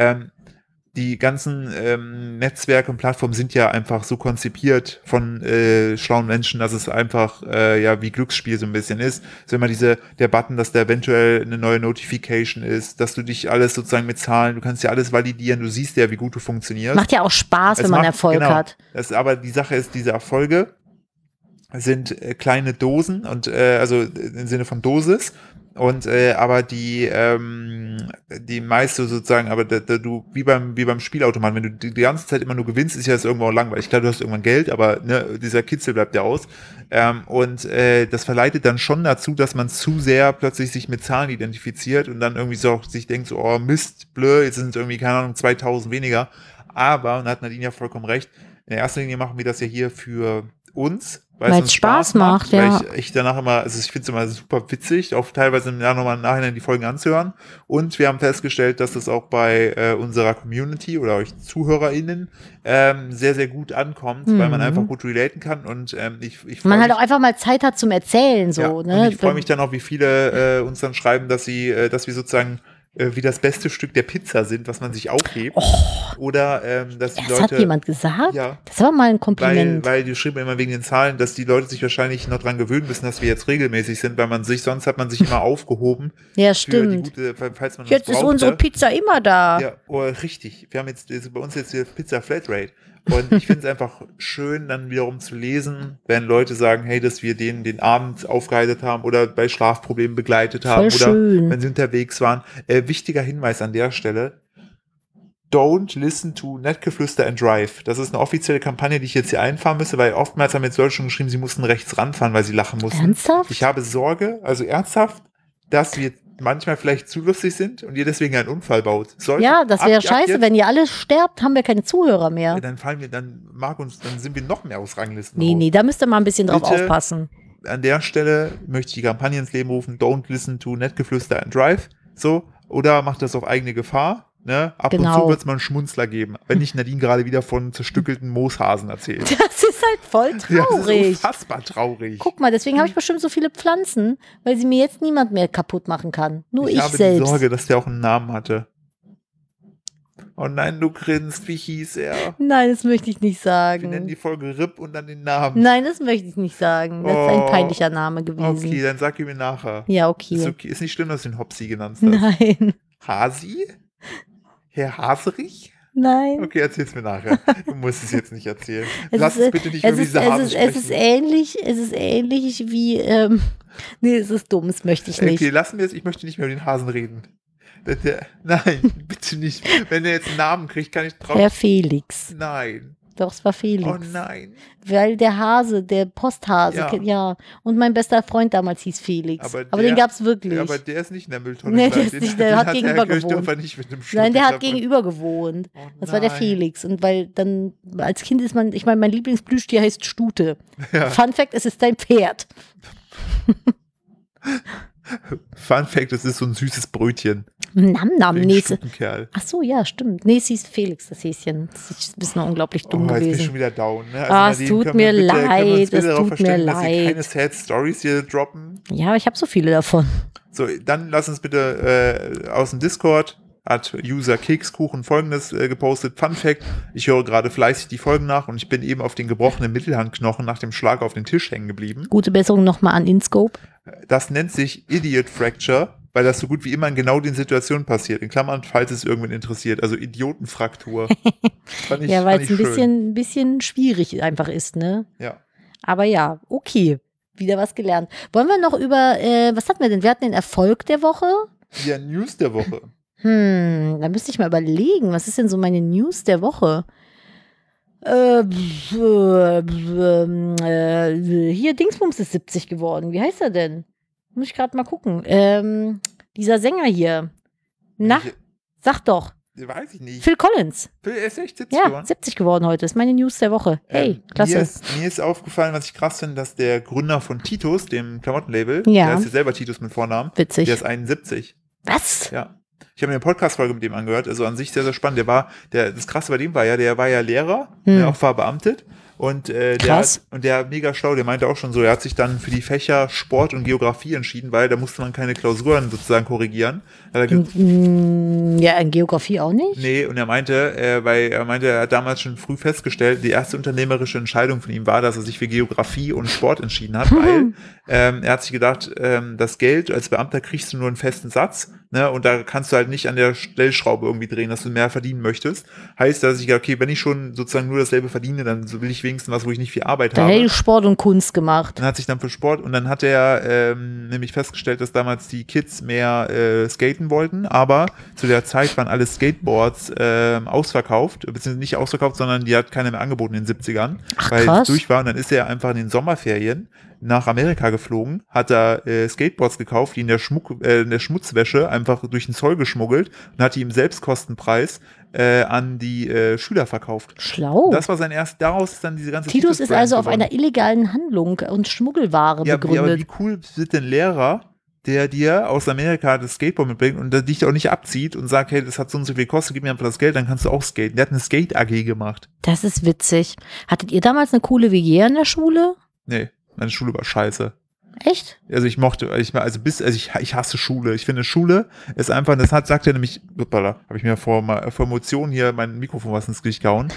die ganzen Netzwerke und Plattformen sind ja einfach so konzipiert von schlauen Menschen, dass es einfach wie Glücksspiel so ein bisschen ist. So immer der Button, dass da eventuell eine neue Notification ist, dass du dich alles sozusagen mit Zahlen, du kannst ja alles validieren, du siehst ja, wie gut du funktionierst. Macht ja auch Spaß, wenn man Erfolg hat. Aber die Sache ist, diese Erfolge sind kleine Dosen und also im Sinne von Dosis. Und aber die meiste sozusagen, aber du wie beim Spielautomaten, wenn du die ganze Zeit immer nur gewinnst, ist ja das irgendwo auch langweilig. Klar, du hast irgendwann Geld, aber ne, dieser Kitzel bleibt ja aus. Und das verleitet dann schon dazu, dass man zu sehr plötzlich sich mit Zahlen identifiziert und dann irgendwie so sich denkt, so, oh Mist, blöd, jetzt sind es irgendwie, keine Ahnung, 2000 weniger. Aber, und da hat Nadine ja vollkommen recht, in erster Linie machen wir das ja hier für uns, weil es Spaß macht, ja. Weil ich danach immer, also ich finde es immer super witzig, auch teilweise im Jahr nochmal im Nachhinein die Folgen anzuhören. Und wir haben festgestellt, dass das auch bei unserer Community oder euch ZuhörerInnen sehr, sehr gut ankommt, weil man einfach gut relaten kann. Und ich man halt auch einfach mal Zeit hat zum Erzählen. So, ja, ne? Und ich freue mich dann auch, wie viele uns dann schreiben, dass wir sozusagen wie das beste Stück der Pizza sind, was man sich aufhebt. Oh, oder dass die das Leute. Hat jemand gesagt? Ja. Das war mal ein Kompliment. Weil die schreiben immer wegen den Zahlen, dass die Leute sich wahrscheinlich noch dran gewöhnen müssen, dass wir jetzt regelmäßig sind, weil sonst hat man sich immer aufgehoben. Ja, stimmt. Falls man jetzt ist unsere Pizza immer da. Ja, richtig. Wir haben jetzt bei uns jetzt die Pizza Flatrate. Und ich finde es einfach schön, dann wiederum zu lesen, wenn Leute sagen, hey, dass wir den Abend aufgeheitert haben oder bei Schlafproblemen begleitet haben oder wenn sie unterwegs waren. Wichtiger Hinweis an der Stelle: Don't listen to Nettgeflüster and Drive. Das ist eine offizielle Kampagne, die ich jetzt hier einfahren müsste, weil oftmals haben jetzt Leute schon geschrieben, sie mussten rechts ranfahren, weil sie lachen mussten. Ernsthaft? Ich habe Sorge, also ernsthaft, dass wir manchmal vielleicht zu lustig sind und ihr deswegen einen Unfall baut. Ja, das wäre scheiße, wenn ihr alle sterbt, haben wir keine Zuhörer mehr. Ja, dann sind wir noch mehr aus Ranglisten. Nee, da müsst ihr mal ein bisschen drauf aufpassen. An der Stelle möchte ich die Kampagne ins Leben rufen: Don't listen to Nettgeflüster and Drive. So, oder macht das auf eigene Gefahr. Ne? Ab und zu wird es mal einen Schmunzler geben, wenn nicht Nadine gerade wieder von zerstückelten Mooshasen erzählt. Das ist halt voll traurig. Ja, das ist unfassbar traurig. Guck mal, deswegen habe ich bestimmt so viele Pflanzen, weil sie mir jetzt niemand mehr kaputt machen kann. Nur ich selbst. Ich habe die Sorge, dass der auch einen Namen hatte. Oh nein, du grinst, wie hieß er? Nein, das möchte ich nicht sagen. Wir nennen die Folge RIP und dann den Namen. Nein, das möchte ich nicht sagen. Das ist ein peinlicher Name gewesen. Okay, dann sag ihn mir nachher. Ja, okay. Ist nicht schlimm, dass du ihn Hopsi genannt hast. Nein. Hasi? Herr Haserich? Nein. Okay, erzähl's mir nachher. Du musst es jetzt nicht erzählen. Lass es bitte nicht über diese Hasen sprechen. Es ist ähnlich wie, nee, es ist dumm, das möchte ich nicht. Okay, lassen wir es, ich möchte nicht mehr über den Hasen reden. Nein, bitte nicht. Wenn er jetzt einen Namen kriegt, kann ich drauf. Herr Felix. Nein. Doch, es war Felix. Oh nein. Weil der Hase, der Posthase, ja. Und mein bester Freund damals hieß Felix. Aber den gab's wirklich. Aber der ist nicht in der Mülltonne. Nee, der hat gegenüber gewohnt. Nicht mit dem Nein, der hat gegenüber gewohnt. Oh, das war der Felix. Und weil dann, als Kind ist man, ich meine, mein Lieblingsplüschtier heißt Stute. Ja. Fun Fact, es ist dein Pferd. Fun Fact, es ist so ein süßes Brötchen. Nam. Nee, ach so, ja, stimmt. Nee, es hieß Felix, das Häschen. Das ist ein bisschen unglaublich dumm gewesen. Jetzt bin ich schon wieder down. Ne? Also es tut mir leid. Es tut mir leid. Dass Sie keine Sad Stories hier droppen. Ja, aber ich habe so viele davon. So, dann lass uns bitte aus dem Discord, hat User Kekskuchen Folgendes gepostet. Fun Fact: Ich höre gerade fleißig die Folgen nach und ich bin eben auf den gebrochenen Mittelhandknochen nach dem Schlag auf den Tisch hängen geblieben. Gute Besserung nochmal an InScope. Das nennt sich Idiot Fracture. weil das so gut wie immer in genau den Situationen passiert. In Klammern, falls es irgendwen interessiert. Also Idiotenfraktur. Ja, weil es ein bisschen schwierig einfach ist, ne? Ja. Aber ja, okay. Wieder was gelernt. Wollen wir noch über, was hatten wir denn? Wir hatten den Erfolg der Woche. Ja, News der Woche. Da müsste ich mal überlegen, was ist denn so meine News der Woche? Hier, Dingsbums ist 70 geworden. Wie heißt er denn? Muss ich gerade mal gucken. Dieser Sänger hier. Na, sag doch. Weiß ich nicht. Phil Collins. Phil ist echt 70 ja, geworden? 70 geworden heute. Das ist meine News der Woche. Hey, klasse. Mir ist aufgefallen, was ich krass finde, dass der Gründer von Titus, dem Klamottenlabel, Ja. der ist ja selber Titus mit Vornamen, Witzig. der ist 71. Was? Ja. Ich habe mir eine Podcast-Folge mit dem angehört, also an sich sehr, sehr spannend. Das Krasse bei dem war ja, der war ja Lehrer, auch war beamtet. Und der mega schlau, der meinte auch schon so, er hat sich dann für die Fächer Sport und Geografie entschieden, weil da musste man keine Klausuren sozusagen korrigieren. Ja, in Geografie auch nicht? Nee, und er meinte, er hat damals schon früh festgestellt, die erste unternehmerische Entscheidung von ihm war, dass er sich für Geografie und Sport entschieden hat, weil er hat sich gedacht, das Geld als Beamter kriegst du nur einen festen Satz, ne, und da kannst du halt nicht an der Stellschraube irgendwie drehen, dass du mehr verdienen möchtest. Heißt, dass ich gedacht, okay, wenn ich schon sozusagen nur dasselbe verdiene, dann will ich wenigstens was, wo ich nicht viel Arbeit habe. Da hätte ich Sport und Kunst gemacht. Dann hat sich dann für Sport und dann hat er nämlich festgestellt, dass damals die Kids mehr skaten wollten, aber zu der Zeit waren alle Skateboards ausverkauft, beziehungsweise nicht ausverkauft, sondern die hat keiner mehr angeboten in den 70ern, weil es durch war. Und dann ist er einfach in den Sommerferien nach Amerika geflogen, hat da Skateboards gekauft, die in der Schmutzwäsche einfach durch den Zoll geschmuggelt und hat die im Selbstkostenpreis an die Schüler verkauft. Schlau. Das war sein daraus ist dann diese ganze Titus ist also auf einer illegalen Handlung und Schmuggelware begründet. Aber wie cool sind denn Lehrer, der dir aus Amerika das Skateboard mitbringt und der dich auch nicht abzieht und sagt, hey, das hat so und so viel gekostet, gib mir einfach das Geld, dann kannst du auch skaten. Der hat eine Skate-AG gemacht. Das ist witzig. Hattet ihr damals eine coole WG an der Schule? Nee, meine Schule war scheiße. Echt? Also ich hasse Schule. Ich finde, Schule ist einfach, sagt er nämlich, habe ich mir vor Emotionen hier mein Mikrofon was ins Gesicht gehauen.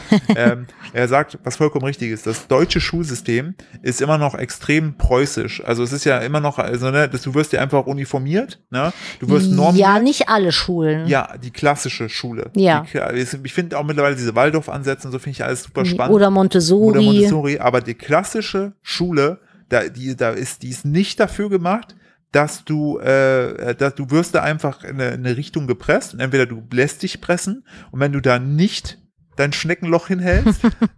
Er sagt, was vollkommen richtig ist, das deutsche Schulsystem ist immer noch extrem preußisch. Also es ist ja immer noch, also ne, du wirst ja einfach uniformiert, ne? Du wirst normiert. Ja, nicht alle Schulen. Ja, die klassische Schule. Ja. Ich finde auch mittlerweile diese Waldorf-Ansätze und so finde ich alles super spannend. Oder Montessori. Aber die klassische Schule, die ist nicht dafür gemacht, dass du wirst da einfach in eine Richtung gepresst und entweder du lässt dich pressen und wenn du da nicht dein Schneckenloch hinhältst,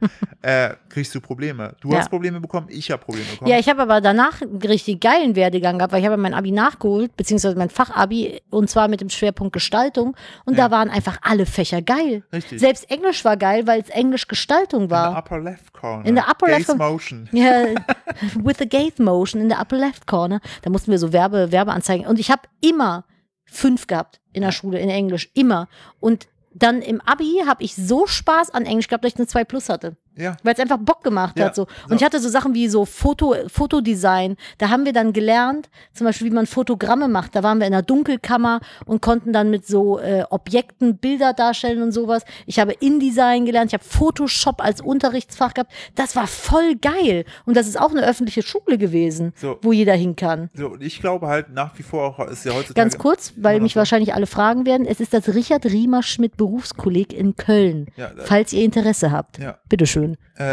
kriegst du Probleme. Du hast Probleme bekommen, ich habe Probleme bekommen. Ja, ich habe aber danach einen richtig geilen Werdegang gehabt, weil ich habe mein Abi nachgeholt, beziehungsweise mein Fachabi, und zwar mit dem Schwerpunkt Gestaltung, und da waren einfach alle Fächer geil. Richtig. Selbst Englisch war geil, weil es Englisch Gestaltung war. In the upper left corner. In the upper left Gaze motion. Ja, with the gaze motion in the upper left corner. Da mussten wir so Werbeanzeigen. Und ich habe immer 5 gehabt in der Schule, in Englisch. Immer. Und dann im Abi habe ich so Spaß an Englisch gehabt, dass ich eine 2+ hatte. Ja. Weil es einfach Bock gemacht hat. So. Und ich hatte so Sachen wie so Fotodesign. Da haben wir dann gelernt, zum Beispiel, wie man Fotogramme macht. Da waren wir in einer Dunkelkammer und konnten dann mit so Objekten Bilder darstellen und sowas. Ich habe InDesign gelernt. Ich habe Photoshop als Unterrichtsfach gehabt. Das war voll geil. Und das ist auch eine öffentliche Schule gewesen, wo jeder hin kann. So, und ich glaube halt nach wie vor auch, ist ja heutzutage. Ganz kurz, weil mich wahrscheinlich alle fragen werden. Es ist das Richard Riemer-Schmidt Berufskolleg in Köln. Ja, falls ihr Interesse habt. Ja. Bitteschön.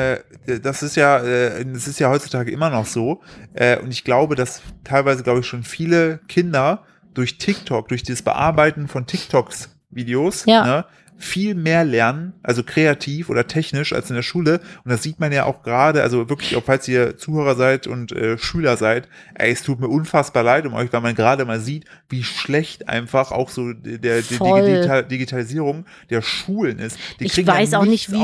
Das ist ja heutzutage immer noch so. Und ich glaube, dass teilweise, schon viele Kinder durch TikTok, durch das Bearbeiten von TikToks-Videos, ne, viel mehr lernen, also kreativ oder technisch als in der Schule. Und das sieht man ja auch gerade, also wirklich, auch falls ihr Zuhörer seid und Schüler seid, es tut mir unfassbar leid um euch, weil man gerade mal sieht, wie schlecht einfach auch so die Digitalisierung der Schulen ist. Ich weiß auch nicht,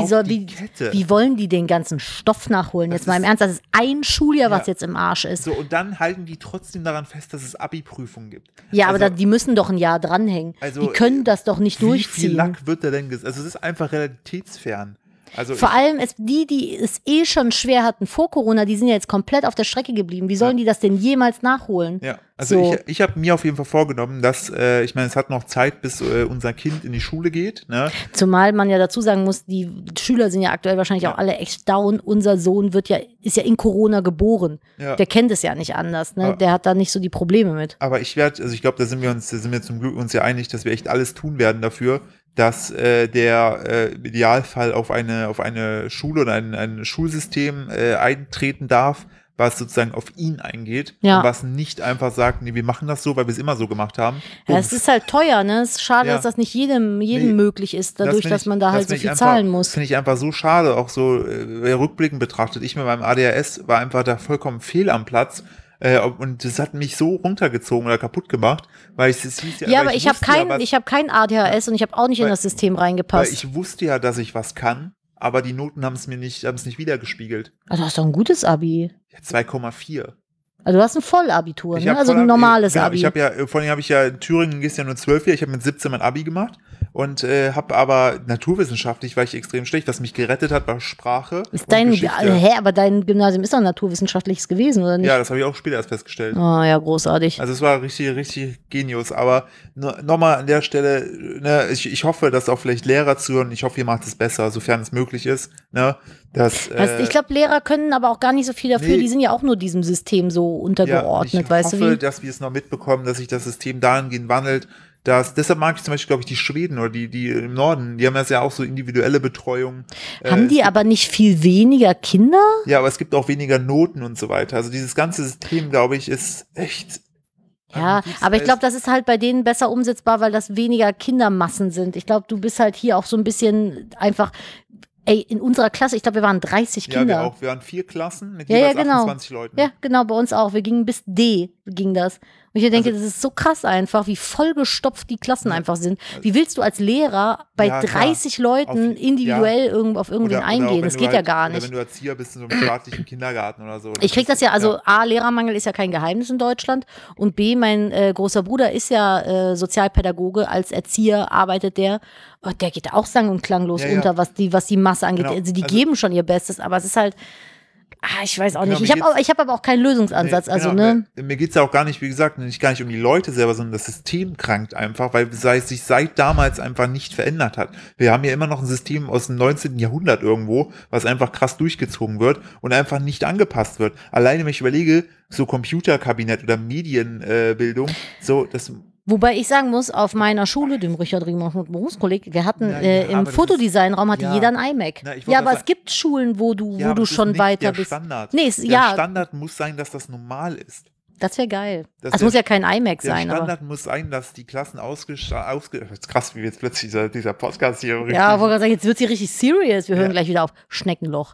wie wollen die den ganzen Stoff nachholen? Jetzt mal im Ernst, das ist ein Schuljahr, was jetzt im Arsch ist. So, und dann halten die trotzdem daran fest, dass es Abi-Prüfungen gibt. Ja, also, aber die müssen doch ein Jahr dranhängen. Die können das doch nicht durchziehen. Wie viel Lack wird da denn also es ist einfach realitätsfern. Also vor allem die es eh schon schwer hatten vor Corona, die sind ja jetzt komplett auf der Strecke geblieben. Wie sollen die das denn jemals nachholen? Ja, also so. ich habe mir auf jeden Fall vorgenommen, dass, ich meine, es hat noch Zeit, bis unser Kind in die Schule geht. Ne? Zumal man ja dazu sagen muss, die Schüler sind ja aktuell wahrscheinlich auch alle echt down. Unser Sohn ist ja in Corona geboren. Ja. Der kennt es ja nicht anders. Ne? Der hat da nicht so die Probleme mit. Aber ich glaube, da sind wir zum Glück uns ja einig, dass wir echt alles tun werden dafür, dass der im Idealfall auf eine Schule oder ein Schulsystem eintreten darf, was sozusagen auf ihn eingeht und was nicht einfach sagt, nee, wir machen das so, weil wir es immer so gemacht haben. Ja, es ist halt teuer, ne? Es ist schade, dass das nicht jedem möglich ist, dadurch, dass man da halt so viel zahlen muss. Das finde ich einfach so schade, auch so rückblickend betrachtet. Ich mit meinem ADHS war einfach da vollkommen fehl am Platz. Und das hat mich so runtergezogen oder kaputt gemacht, weil es hieß ja, aber ich habe kein ADHS und ich habe auch nicht in das System reingepasst. Weil ich wusste ja, dass ich was kann, aber die Noten haben es nicht wiedergespiegelt. Also du hast doch ein gutes Abi. Ja, 2,4. Also du hast ein Vollabitur, ne? Also ein normales genau, Abi. Vor allem habe ich ja in Thüringen gehst ja nur 12 Jahre, ich habe mit 17 mein Abi gemacht und habe aber naturwissenschaftlich war ich extrem schlecht. Was mich gerettet hat, war Sprache. Aber dein Gymnasium ist doch naturwissenschaftliches gewesen, oder nicht? Ja, das habe ich auch später erst festgestellt. Oh ja, großartig. Also es war richtig, richtig genius. Aber nochmal an der Stelle, ne, ich hoffe, dass auch vielleicht Lehrer zuhören. Ich hoffe, ihr macht es besser, sofern es möglich ist. Ne, ich glaube, Lehrer können aber auch gar nicht so viel dafür. Die sind ja auch nur diesem System so untergeordnet, weißt du wie? Ich hoffe, dass wir es noch mitbekommen, dass sich das System dahingehend wandelt. Deshalb mag ich zum Beispiel, glaube ich, die Schweden oder die im Norden, die haben das ja auch so individuelle Betreuung. Haben die aber nicht viel weniger Kinder? Ja, aber es gibt auch weniger Noten und so weiter. Also dieses ganze System, glaube ich, ist echt. Ja, aber ich glaube, das ist halt bei denen besser umsetzbar, weil das weniger Kindermassen sind. Ich glaube, du bist halt hier auch so ein bisschen einfach. Ey, in unserer Klasse, ich glaube, wir waren 30 Kinder. Ja, wir waren 4 Klassen mit jeweils 28 Leuten. Ja, genau, bei uns auch. Wir gingen bis D, ging das. Und ich denke, das ist so krass einfach, wie vollgestopft die Klassen einfach sind. Wie willst du als Lehrer bei 30 Leuten individuell auf irgendwen eingehen? Das geht ja gar nicht. Oder wenn du Erzieher bist in so einem staatlichen Kindergarten oder so. Ich krieg das ja, also A, Lehrermangel ist ja kein Geheimnis in Deutschland und B, mein großer Bruder ist ja Sozialpädagoge, als Erzieher arbeitet der. Und der geht auch sang- und klanglos unter, was die Masse angeht. Genau. Also die geben schon ihr Bestes, aber es ist halt, ich weiß auch nicht. Ich hab aber auch keinen Lösungsansatz. Mir geht es ja auch gar nicht, wie gesagt, gar nicht um die Leute selber, sondern das System krankt einfach, weil es sich seit damals einfach nicht verändert hat. Wir haben ja immer noch ein System aus dem 19. Jahrhundert irgendwo, was einfach krass durchgezogen wird und einfach nicht angepasst wird. Alleine, wenn ich überlege, so Computerkabinett oder Medienbildung, so das. Wobei ich sagen muss, auf meiner Schule, dem Richard Riemann Berufskolleg, wir hatten im Fotodesignraum hatte jeder ein iMac. Aber es gibt Schulen, wo du schon weiter bist. Standard. Der Standard muss sein, dass das normal ist. Das wäre geil. Es muss ja kein iMac sein. Der Standard muss sein, dass die Klassen krass, wie jetzt plötzlich dieser Podcast hier richtig. Ja, ich wollte gerade sagen, jetzt wird sie richtig serious. Wir hören gleich wieder auf. Schneckenloch.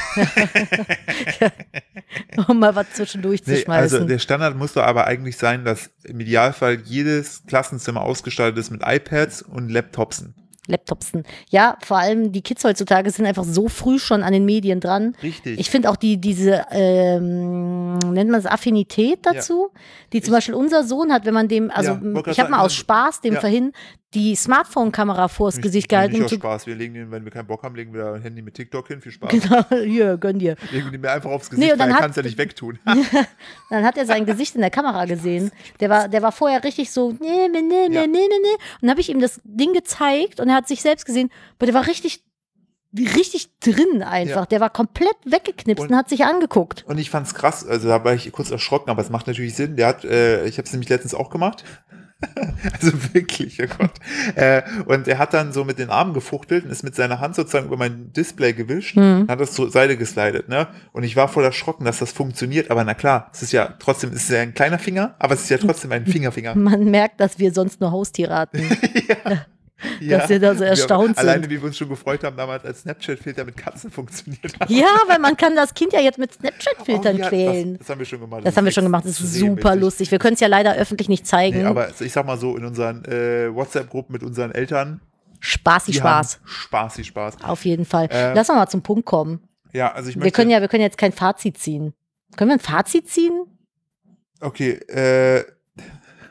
Um mal was zwischendurch zu schmeißen. Also der Standard muss doch aber eigentlich sein, dass im Idealfall jedes Klassenzimmer ausgestattet ist mit iPads und Laptopsen. Ja, vor allem die Kids heutzutage sind einfach so früh schon an den Medien dran. Richtig. Ich finde auch diese, nennt man es Affinität dazu, die zum Beispiel unser Sohn hat, wenn man dem, also ich habe mal aus Spaß dem vorhin die Smartphone-Kamera vors Gesicht gehalten. Nicht aus Spaß, wir legen den, wenn wir keinen Bock haben, legen wir ein Handy mit TikTok hin, viel Spaß. Genau, hier, gönn dir. Legen den mir einfach aufs Gesicht, weil er kann es ja nicht wegtun. Dann hat er sein Gesicht in der Kamera gesehen. Der war vorher richtig so, nee. Und dann habe ich ihm das Ding gezeigt und er hat sich selbst gesehen, aber der war richtig drin einfach. Der war komplett weggeknipst und hat sich angeguckt. Und ich fand's krass, also da war ich kurz erschrocken, aber es macht natürlich Sinn. Der hat, ich habe es nämlich letztens auch gemacht. Also wirklich, oh Gott. Und er hat dann so mit den Armen gefuchtelt und ist mit seiner Hand sozusagen über mein Display gewischt und hat das zur Seite geslidet, ne? Und ich war voll erschrocken, dass das funktioniert, aber na klar, es ist ja ein kleiner Finger, aber es ist ja trotzdem ein Fingerfinger. Man merkt, dass wir sonst nur Haustiere hatten. Dass wir da so erstaunt sind. Alleine, wie wir uns schon gefreut haben, damals als Snapchat-Filter mit Katzen funktioniert hat. Ja, weil man kann das Kind ja jetzt mit Snapchat-Filtern quälen. Das haben wir schon gemacht. Das ist super lustig. Wir können es ja leider öffentlich nicht zeigen. Nee, aber ich sag mal so, in unseren WhatsApp-Gruppen mit unseren Eltern. Spaß. Spaß. Auf jeden Fall. Lass mal zum Punkt kommen. Ja, also wir können jetzt kein Fazit ziehen. Können wir ein Fazit ziehen? Okay,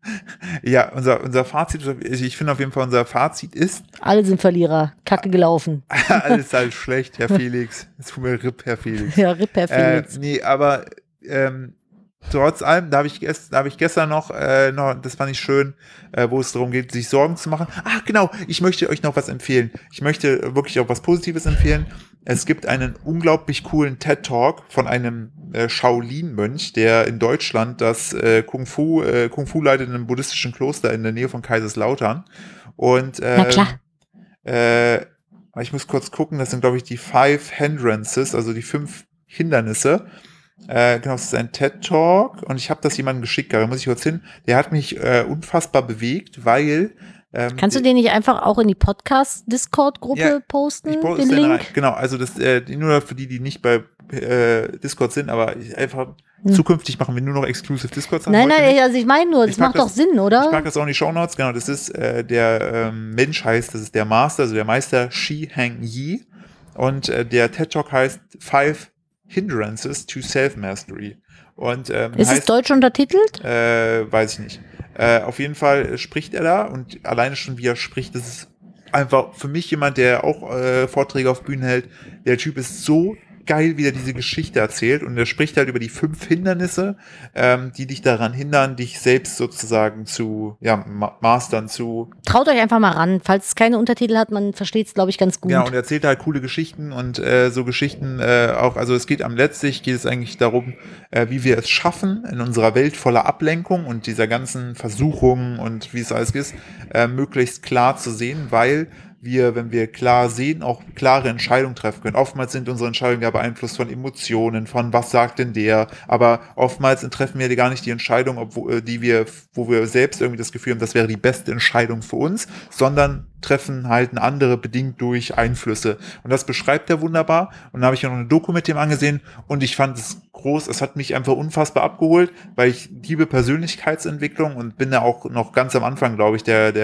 Ja, unser Fazit, ich finde auf jeden Fall, unser Fazit ist, Alle sind Verlierer. Kacke gelaufen. alles halt schlecht, Herr Felix. Es tut mir RIP, Herr Felix. Ja, RIP, Herr Felix. Nee, aber trotz allem, da habe ich gestern noch, das fand ich schön, wo es darum geht, sich Sorgen zu machen. Ach, genau, ich möchte euch noch was empfehlen. Ich möchte wirklich auch was Positives empfehlen. Es gibt einen unglaublich coolen TED-Talk von einem Shaolin-Mönch, der in Deutschland das Kung Fu leitet in einem buddhistischen Kloster in der Nähe von Kaiserslautern. Und Na klar. ich muss kurz gucken, das sind, glaube ich, die 5 Hindrances, also die 5 Hindernisse. Genau, es ist ein TED-Talk und ich habe das jemandem geschickt, da muss ich kurz hin. Der hat mich unfassbar bewegt, weil Kannst du den nicht einfach auch in die Podcast-Discord-Gruppe posten, den Link? Rein. Genau, also das nur für die nicht bei Discord sind, aber zukünftig machen wir nur noch exclusive Discord. Nein, also ich meine nur, das macht doch Sinn, oder? Ich packe das auch in die Shownotes, genau, das ist der Mensch heißt, das ist der Master, also der Meister Shi Heng Yi und der TED-Talk heißt 5 Hindrances to Self-Mastery. Und, ist es deutsch untertitelt? Weiß ich nicht. Auf jeden Fall spricht er da und alleine schon wie er spricht, das ist einfach für mich jemand, der auch Vorträge auf Bühnen hält. Der Typ ist so geil, wie er diese Geschichte erzählt und er spricht halt über die 5 Hindernisse, die dich daran hindern, dich selbst sozusagen zu mastern, zu... Traut euch einfach mal ran, falls es keine Untertitel hat, man versteht es, glaube ich, ganz gut. Ja, und er erzählt halt coole Geschichten und so Geschichten auch, also es geht eigentlich darum, wie wir es schaffen, in unserer Welt voller Ablenkung und dieser ganzen Versuchungen und wie es alles ist, möglichst klar zu sehen, weil wir, wenn wir klar sehen, auch klare Entscheidungen treffen können. Oftmals sind unsere Entscheidungen ja beeinflusst von Emotionen, von was sagt denn der, aber oftmals treffen wir gar nicht die Entscheidung, wo wir selbst irgendwie das Gefühl haben, das wäre die beste Entscheidung für uns, sondern treffen halt eine andere bedingt durch Einflüsse. Und das beschreibt er wunderbar. Und dann habe ich noch eine Doku mit dem angesehen und ich fand es groß. Es hat mich einfach unfassbar abgeholt, weil ich liebe Persönlichkeitsentwicklung und bin ja auch noch ganz am Anfang, glaube ich,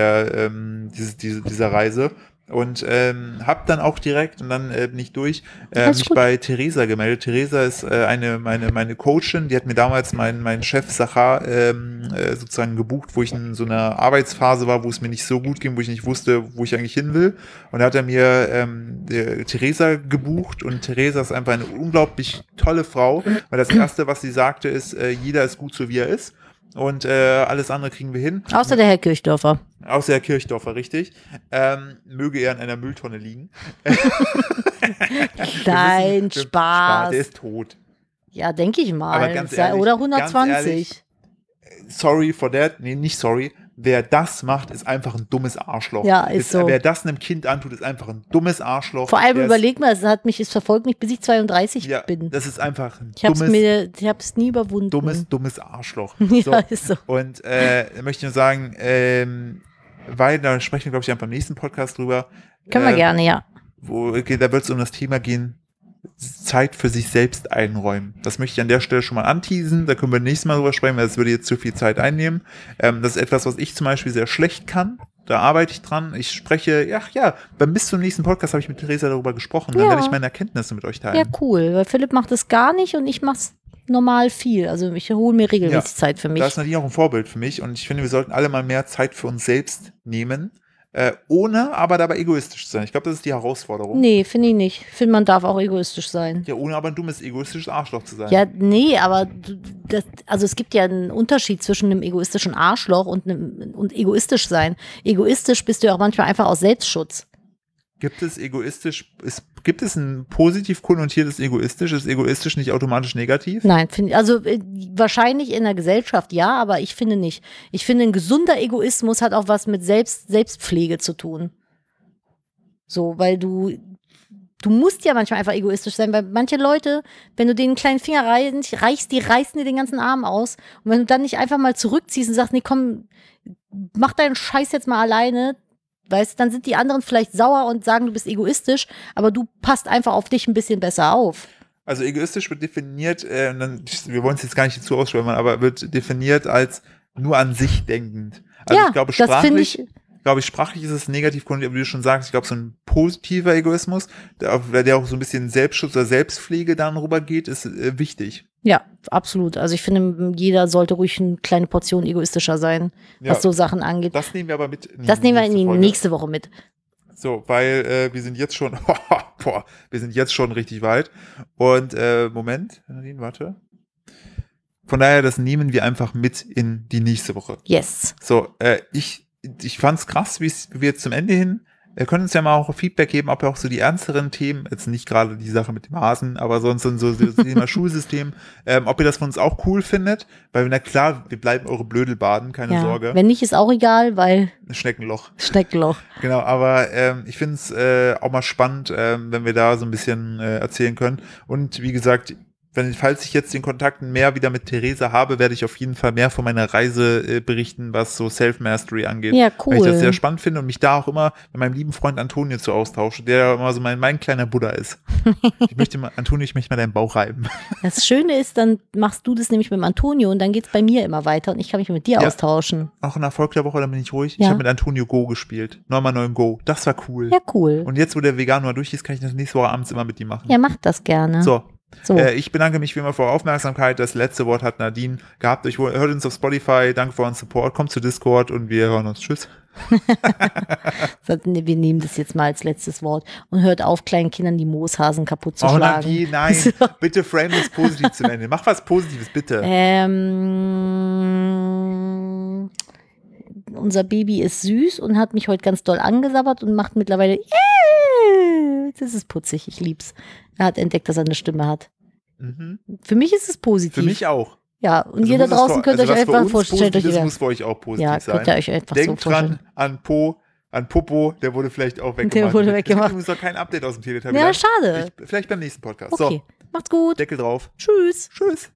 dieser Reise. Und hab dann auch direkt und dann bin ich durch mich bei Theresa gemeldet. Theresa ist meine Coachin, die hat mir damals meinen Chef Sachar sozusagen gebucht, wo ich in so einer Arbeitsphase war, wo es mir nicht so gut ging, wo ich nicht wusste, wo ich eigentlich hin will. Und da hat er mir Theresa gebucht und Theresa ist einfach eine unglaublich tolle Frau, weil das Erste, was sie sagte, ist, jeder ist gut so, wie er ist. Und alles andere kriegen wir hin. Außer der Herr Kirchdorfer. Außer Herr Kirchdorfer, richtig. Möge er in einer Mülltonne liegen. Nein, Spaß. Der ist tot. Ja, denke ich mal. Aber ganz ehrlich, oder 120. Ganz ehrlich, sorry for that. Nee, nicht sorry. Wer das macht, ist einfach ein dummes Arschloch. Ja, ist so. Wer das einem Kind antut, ist einfach ein dummes Arschloch. Vor allem überleg mal, es verfolgt mich, bis ich 32 bin. Das ist einfach ein ich hab's nie überwunden. Dummes Arschloch. Ja, ist so. Und möchte nur sagen, weil, da sprechen wir, glaube ich, beim nächsten Podcast drüber. Können wir gerne, ja. Da wird es um das Thema gehen, Zeit für sich selbst einräumen. Das möchte ich an der Stelle schon mal anteasen. Da können wir nächstes Mal drüber sprechen, weil das würde jetzt zu viel Zeit einnehmen. Das ist etwas, was ich zum Beispiel sehr schlecht kann. Da arbeite ich dran. Ich spreche, bis zum nächsten Podcast habe ich mit Theresa darüber gesprochen. Dann werde ich meine Erkenntnisse mit euch teilen. Ja, cool. Weil Philipp macht das gar nicht und ich mach's normal viel. Also ich hole mir regelmäßig Zeit für mich. Da ist Nadine auch ein Vorbild für mich und ich finde, wir sollten alle mal mehr Zeit für uns selbst nehmen. Ohne aber dabei egoistisch zu sein. Ich glaube, das ist die Herausforderung. Nee, finde ich nicht. Ich finde, man darf auch egoistisch sein. Ja, ohne aber ein dummes, egoistisches Arschloch zu sein. Ja, nee, aber es gibt ja einen Unterschied zwischen einem egoistischen Arschloch und egoistisch sein. Egoistisch bist du ja auch manchmal einfach aus Selbstschutz. Gibt es ein positiv konnotiertes egoistisch? Ist egoistisch nicht automatisch negativ? Nein, wahrscheinlich in der Gesellschaft ja, aber ich finde nicht. Ich finde, ein gesunder Egoismus hat auch was mit Selbstpflege zu tun. So, weil du musst ja manchmal einfach egoistisch sein, weil manche Leute, wenn du denen einen kleinen Finger reichst, die reißen dir den ganzen Arm aus. Und wenn du dann nicht einfach mal zurückziehst und sagst, nee, komm, mach deinen Scheiß jetzt mal alleine, weißt, dann sind die anderen vielleicht sauer und sagen, du bist egoistisch, aber du passt einfach auf dich ein bisschen besser auf. Also egoistisch wird definiert, wir wollen es jetzt gar nicht dazu ausschreiben, aber wird definiert als nur an sich denkend. Also ja, ich glaube, sprachlich ist es negativ konnotiert, wie du schon sagst, ich glaube, so ein positiver Egoismus, der auch so ein bisschen Selbstschutz oder Selbstpflege dann rübergeht, ist wichtig. Ja, absolut. Also ich finde, jeder sollte ruhig eine kleine Portion egoistischer sein, was so Sachen angeht. Das nehmen wir aber mit. Das nehmen wir in die nächste Woche mit. So, weil wir sind jetzt schon, wir sind jetzt schon richtig weit. Und Moment, warte. Von daher, das nehmen wir einfach mit in die nächste Woche. Yes. So, ich fand's krass, wie wir jetzt zum Ende hin. Wir können uns ja mal auch Feedback geben, ob ihr auch so die ernsteren Themen, jetzt nicht gerade die Sache mit dem Hasen, aber sonst so das Thema Schulsystem, ob ihr das von uns auch cool findet, weil na klar, wir bleiben eure Blödelbaden, keine Sorge. Wenn nicht, ist auch egal, weil Schneckenloch. Genau, aber ich finde es auch mal spannend, wenn wir da so ein bisschen erzählen können. Und wie gesagt, falls ich jetzt den Kontakt mehr wieder mit Theresa habe, werde ich auf jeden Fall mehr von meiner Reise berichten, was so Self-Mastery angeht. Ja, cool. Weil ich das sehr spannend finde und mich da auch immer mit meinem lieben Freund Antonio zu austausche, der immer so mein kleiner Buddha ist. Antonio, ich möchte mal deinen Bauch reiben. Das Schöne ist, dann machst du das nämlich mit dem Antonio und dann geht's bei mir immer weiter und ich kann mich mit dir austauschen. Auch in Erfolg der Woche, dann bin ich ruhig. Ja. Ich habe mit Antonio Go gespielt. 9x9 Go. Das war cool. Ja, cool. Und jetzt, wo der Vegan mal durch ist, kann ich das nächste Woche abends immer mit ihm machen. Ja, mach das gerne. So. Ich bedanke mich wie immer für eure Aufmerksamkeit. Das letzte Wort hat Nadine gehabt. Hört uns auf Spotify. Danke für euren Support. Kommt zu Discord und wir hören uns. Tschüss. Wir nehmen das jetzt mal als letztes Wort und hört auf, kleinen Kindern die Mooshasen kaputt zu schlagen. Nadine, nein. So. Bitte frame das positiv zu Ende. Mach was Positives, bitte. Unser Baby ist süß und hat mich heute ganz doll angesabbert und macht mittlerweile das ist putzig, ich lieb's. Er hat entdeckt, dass er eine Stimme hat. Mhm. Für mich ist es positiv. Für mich auch. Ja, und ihr da draußen könnt euch einfach vorstellen. Das muss für euch auch positiv sein. Ja, könnt ihr euch einfach Denkt so vorstellen. Dran an Popo, der wurde vielleicht auch weggemacht. Der wurde weggemacht. Es gibt kein Update aus dem Teletubby. Ja, schade. Vielleicht beim nächsten Podcast. Okay, so. Macht's gut. Deckel drauf. Tschüss. Tschüss.